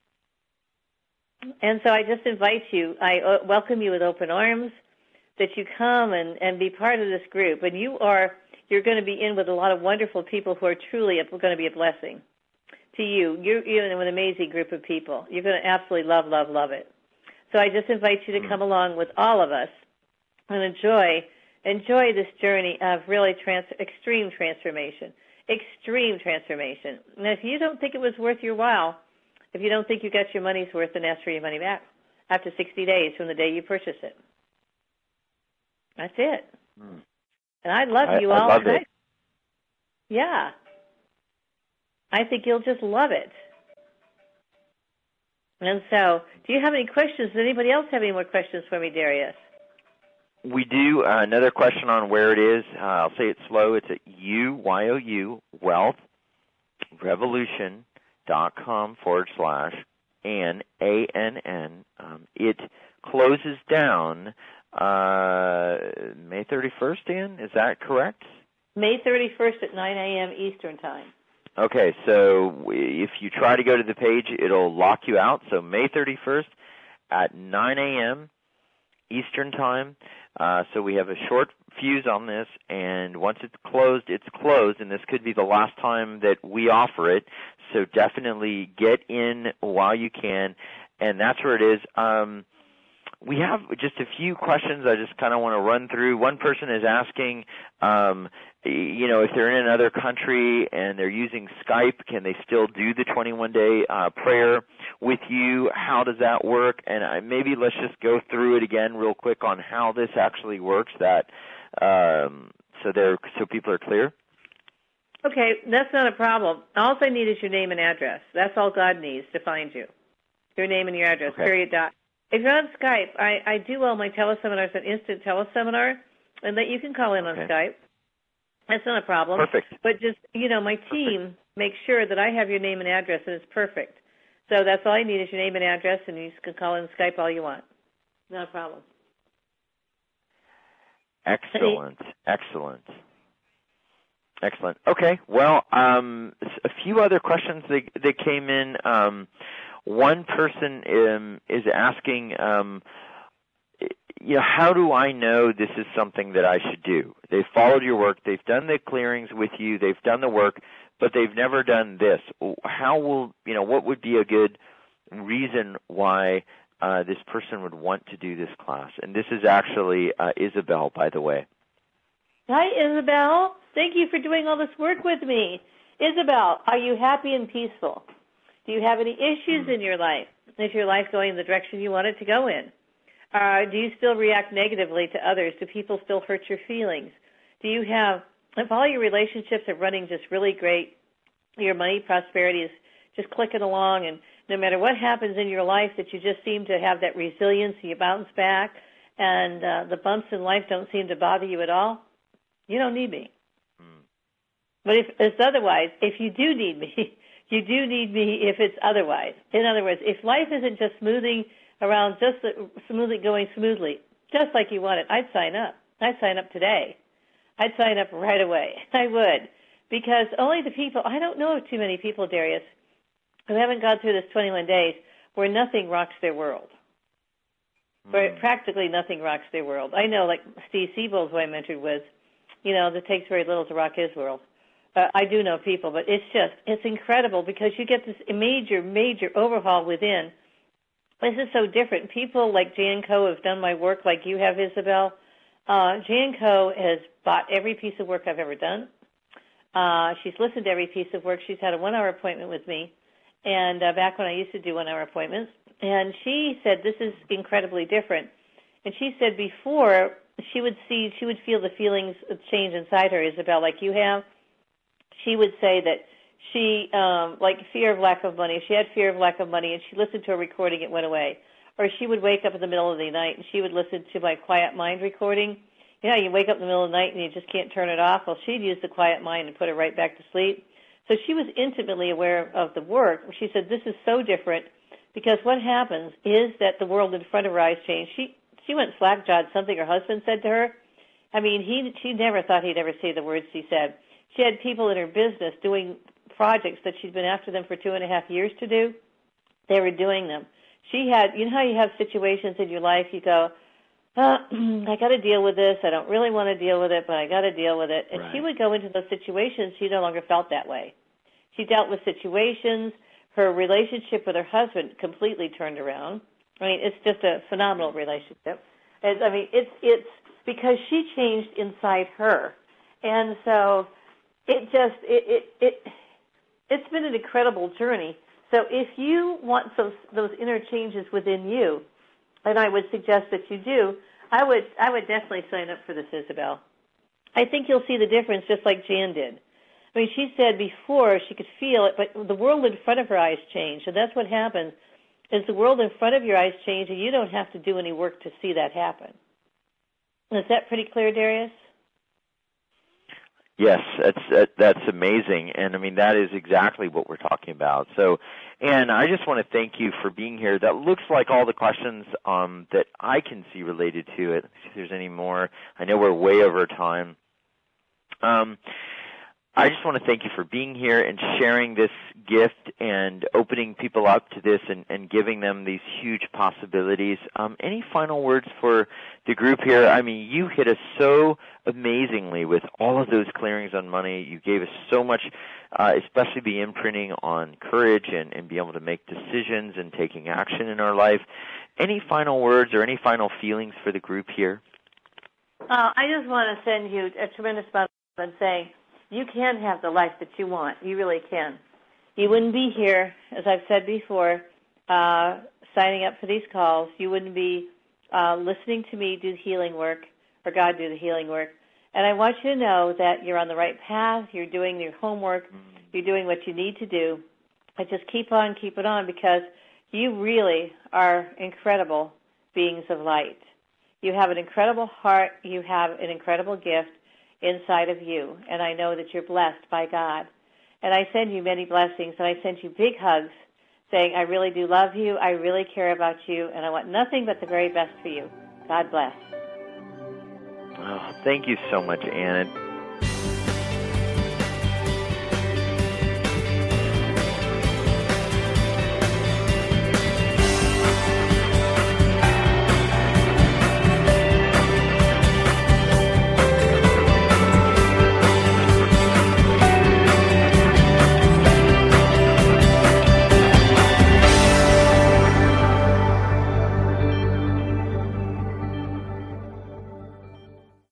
And so I just invite you, I uh, welcome you with open arms, that you come and, and be part of this group. And you are, you're going to be in with a lot of wonderful people who are truly going to be a blessing to you. You're in with an amazing group of people. You're going to absolutely love, love, love it. So I just invite you to come along with all of us and enjoy enjoy this journey of really trans, extreme transformation, extreme transformation. And if you don't think it was worth your while, if you don't think you got your money's worth, then ask for your money back after sixty days from the day you purchase it. That's it. Mm. And I love I, you all. I love it. Yeah. I think you'll just love it. And so, do you have any questions? Does anybody else have any more questions for me, Darius? We do. Uh, another question on where it is. Uh, I'll say it slow. It's at U, Y O U, Wealth Revolution dot com forward slash N, A N N. Um, it closes down uh, May thirty-first, Ann? Is that correct? May thirty-first at nine a.m. Eastern Time. Okay, so if you try to go to the page, it'll lock you out. So May thirty-first at nine a.m. Eastern Time. Uh, so we have a short fuse on this, and once it's closed, it's closed, and this could be the last time that we offer it. So definitely get in while you can, and that's where it is. Um, we have just a few questions I just kind of want to run through. One person is asking, um, you know, if they're in another country and they're using Skype, can they still do the twenty-one day uh, prayer with you? How does that work? And uh, maybe let's just go through it again real quick on how this actually works, that um, so they're so people are clear. Okay, that's not a problem. All I need is your name and address. That's all God needs to find you. Your name and your address, okay. Period. Dot. If you're on Skype, I, I do all my teleseminars an instant teleseminar, and that you can call in on okay. Skype. That's not a problem. Perfect. But just, you know, my team perfect. Makes sure that I have your name and address, and it's perfect. So that's all I need is your name and address, and you can call in Skype all you want. Not a problem. Excellent. Excellent. Excellent. Okay. Well, um, a few other questions that, that came in. Um, one person um, is asking, um, you know, how do I know this is something that I should do? They've followed your work. They've done the clearings with you. They've done the work, but they've never done this. How will, you know, what would be a good reason why uh, this person would want to do this class? And this is actually uh, Isabel, by the way. Hi, Isabel. Thank you for doing all this work with me. Isabel, are you happy and peaceful? Do you have any issues in your life? Is your life going in the direction you want it to go in? Uh, do you still react negatively to others? Do people still hurt your feelings? Do you have, if all your relationships are running just really great, your money prosperity is just clicking along, and no matter what happens in your life, that you just seem to have that resilience, you bounce back, and uh, the bumps in life don't seem to bother you at all, you don't need me. Mm. But if it's otherwise, if you do need me, you do need me if it's otherwise. In other words, if life isn't just smoothing around, just smoothly going smoothly, just like you want it, I'd sign up. I'd sign up today. I'd sign up right away. I would. Because only the people, I don't know of too many people, Darius, who haven't gone through this twenty-one days where nothing rocks their world. Mm. Where practically nothing rocks their world. I know, like Steve Siebold, who I mentored with, you know, that takes very little to rock his world. Uh, I do know people, but it's just, it's incredible because you get this major, major overhaul within. This is so different. People like Jan Co have done my work like you have, Isabel. Uh, Jan Co has bought every piece of work I've ever done. Uh, she's listened to every piece of work. She's had a one-hour appointment with me, and uh, back when I used to do one-hour appointments. And she said, this is incredibly different. And she said before, she would see, she would feel the feelings change inside her, Isabel, like you have. She would say that she, um, like fear of lack of money, she had fear of lack of money, and she listened to a recording, it went away. Or she would wake up in the middle of the night, and she would listen to my Quiet Mind recording. You know, you wake up in the middle of the night, and you just can't turn it off. Well, she'd use the Quiet Mind and put her right back to sleep. So she was intimately aware of the work. She said, this is so different, because what happens is that the world in front of her eyes changed. She she went slack-jawed, something her husband said to her. I mean, he she never thought he'd ever say the words she said. She had people in her business doing projects that she'd been after them for two and a half years to do. They were doing them. She had, you know how you have situations in your life, you go, uh, I got to deal with this. I don't really want to deal with it, but I got to deal with it. And right. She would go into those situations. She no longer felt that way. She dealt with situations. Her relationship with her husband completely turned around. I mean, it's just a phenomenal relationship. It's, I mean, it's it's because she changed inside her, and so it just it it, it it's been an incredible journey. So if you want those those inner changes within you, and I would suggest that you do, I would I would definitely sign up for this, Isabel. I think you'll see the difference just like Jan did. I mean, she said before she could feel it, but the world in front of her eyes changed, and that's what happens, is the world in front of your eyes change, and you don't have to do any work to see that happen. Is that pretty clear, Darius? Yes, that's that's amazing, and I mean that is exactly what we're talking about. So, and I just want to thank you for being here. That looks like all the questions um, that I can see related to it. Let's see if there's any more. I know we're way over time. Um, I just want to thank you for being here and sharing this gift and opening people up to this and, and giving them these huge possibilities. Um, any final words for the group here? I mean, you hit us so amazingly with all of those clearings on money. You gave us so much, uh, especially the imprinting on courage and, and being able to make decisions and taking action in our life. Any final words or any final feelings for the group here? Uh, I just want to send you a tremendous amount of saying, you can have the life that you want. You really can. You wouldn't be here, as I've said before, uh, signing up for these calls. You wouldn't be uh, listening to me do the healing work or God do the healing work. And I want you to know that you're on the right path. You're doing your homework. You're doing what you need to do. But just keep on, keep it on, because you really are incredible beings of light. You have an incredible heart. You have an incredible gift inside of you, and I know that you're blessed by God. And I send you many blessings, and I send you big hugs saying, I really do love you, I really care about you, and I want nothing but the very best for you. God bless. Oh, thank you so much, Ann.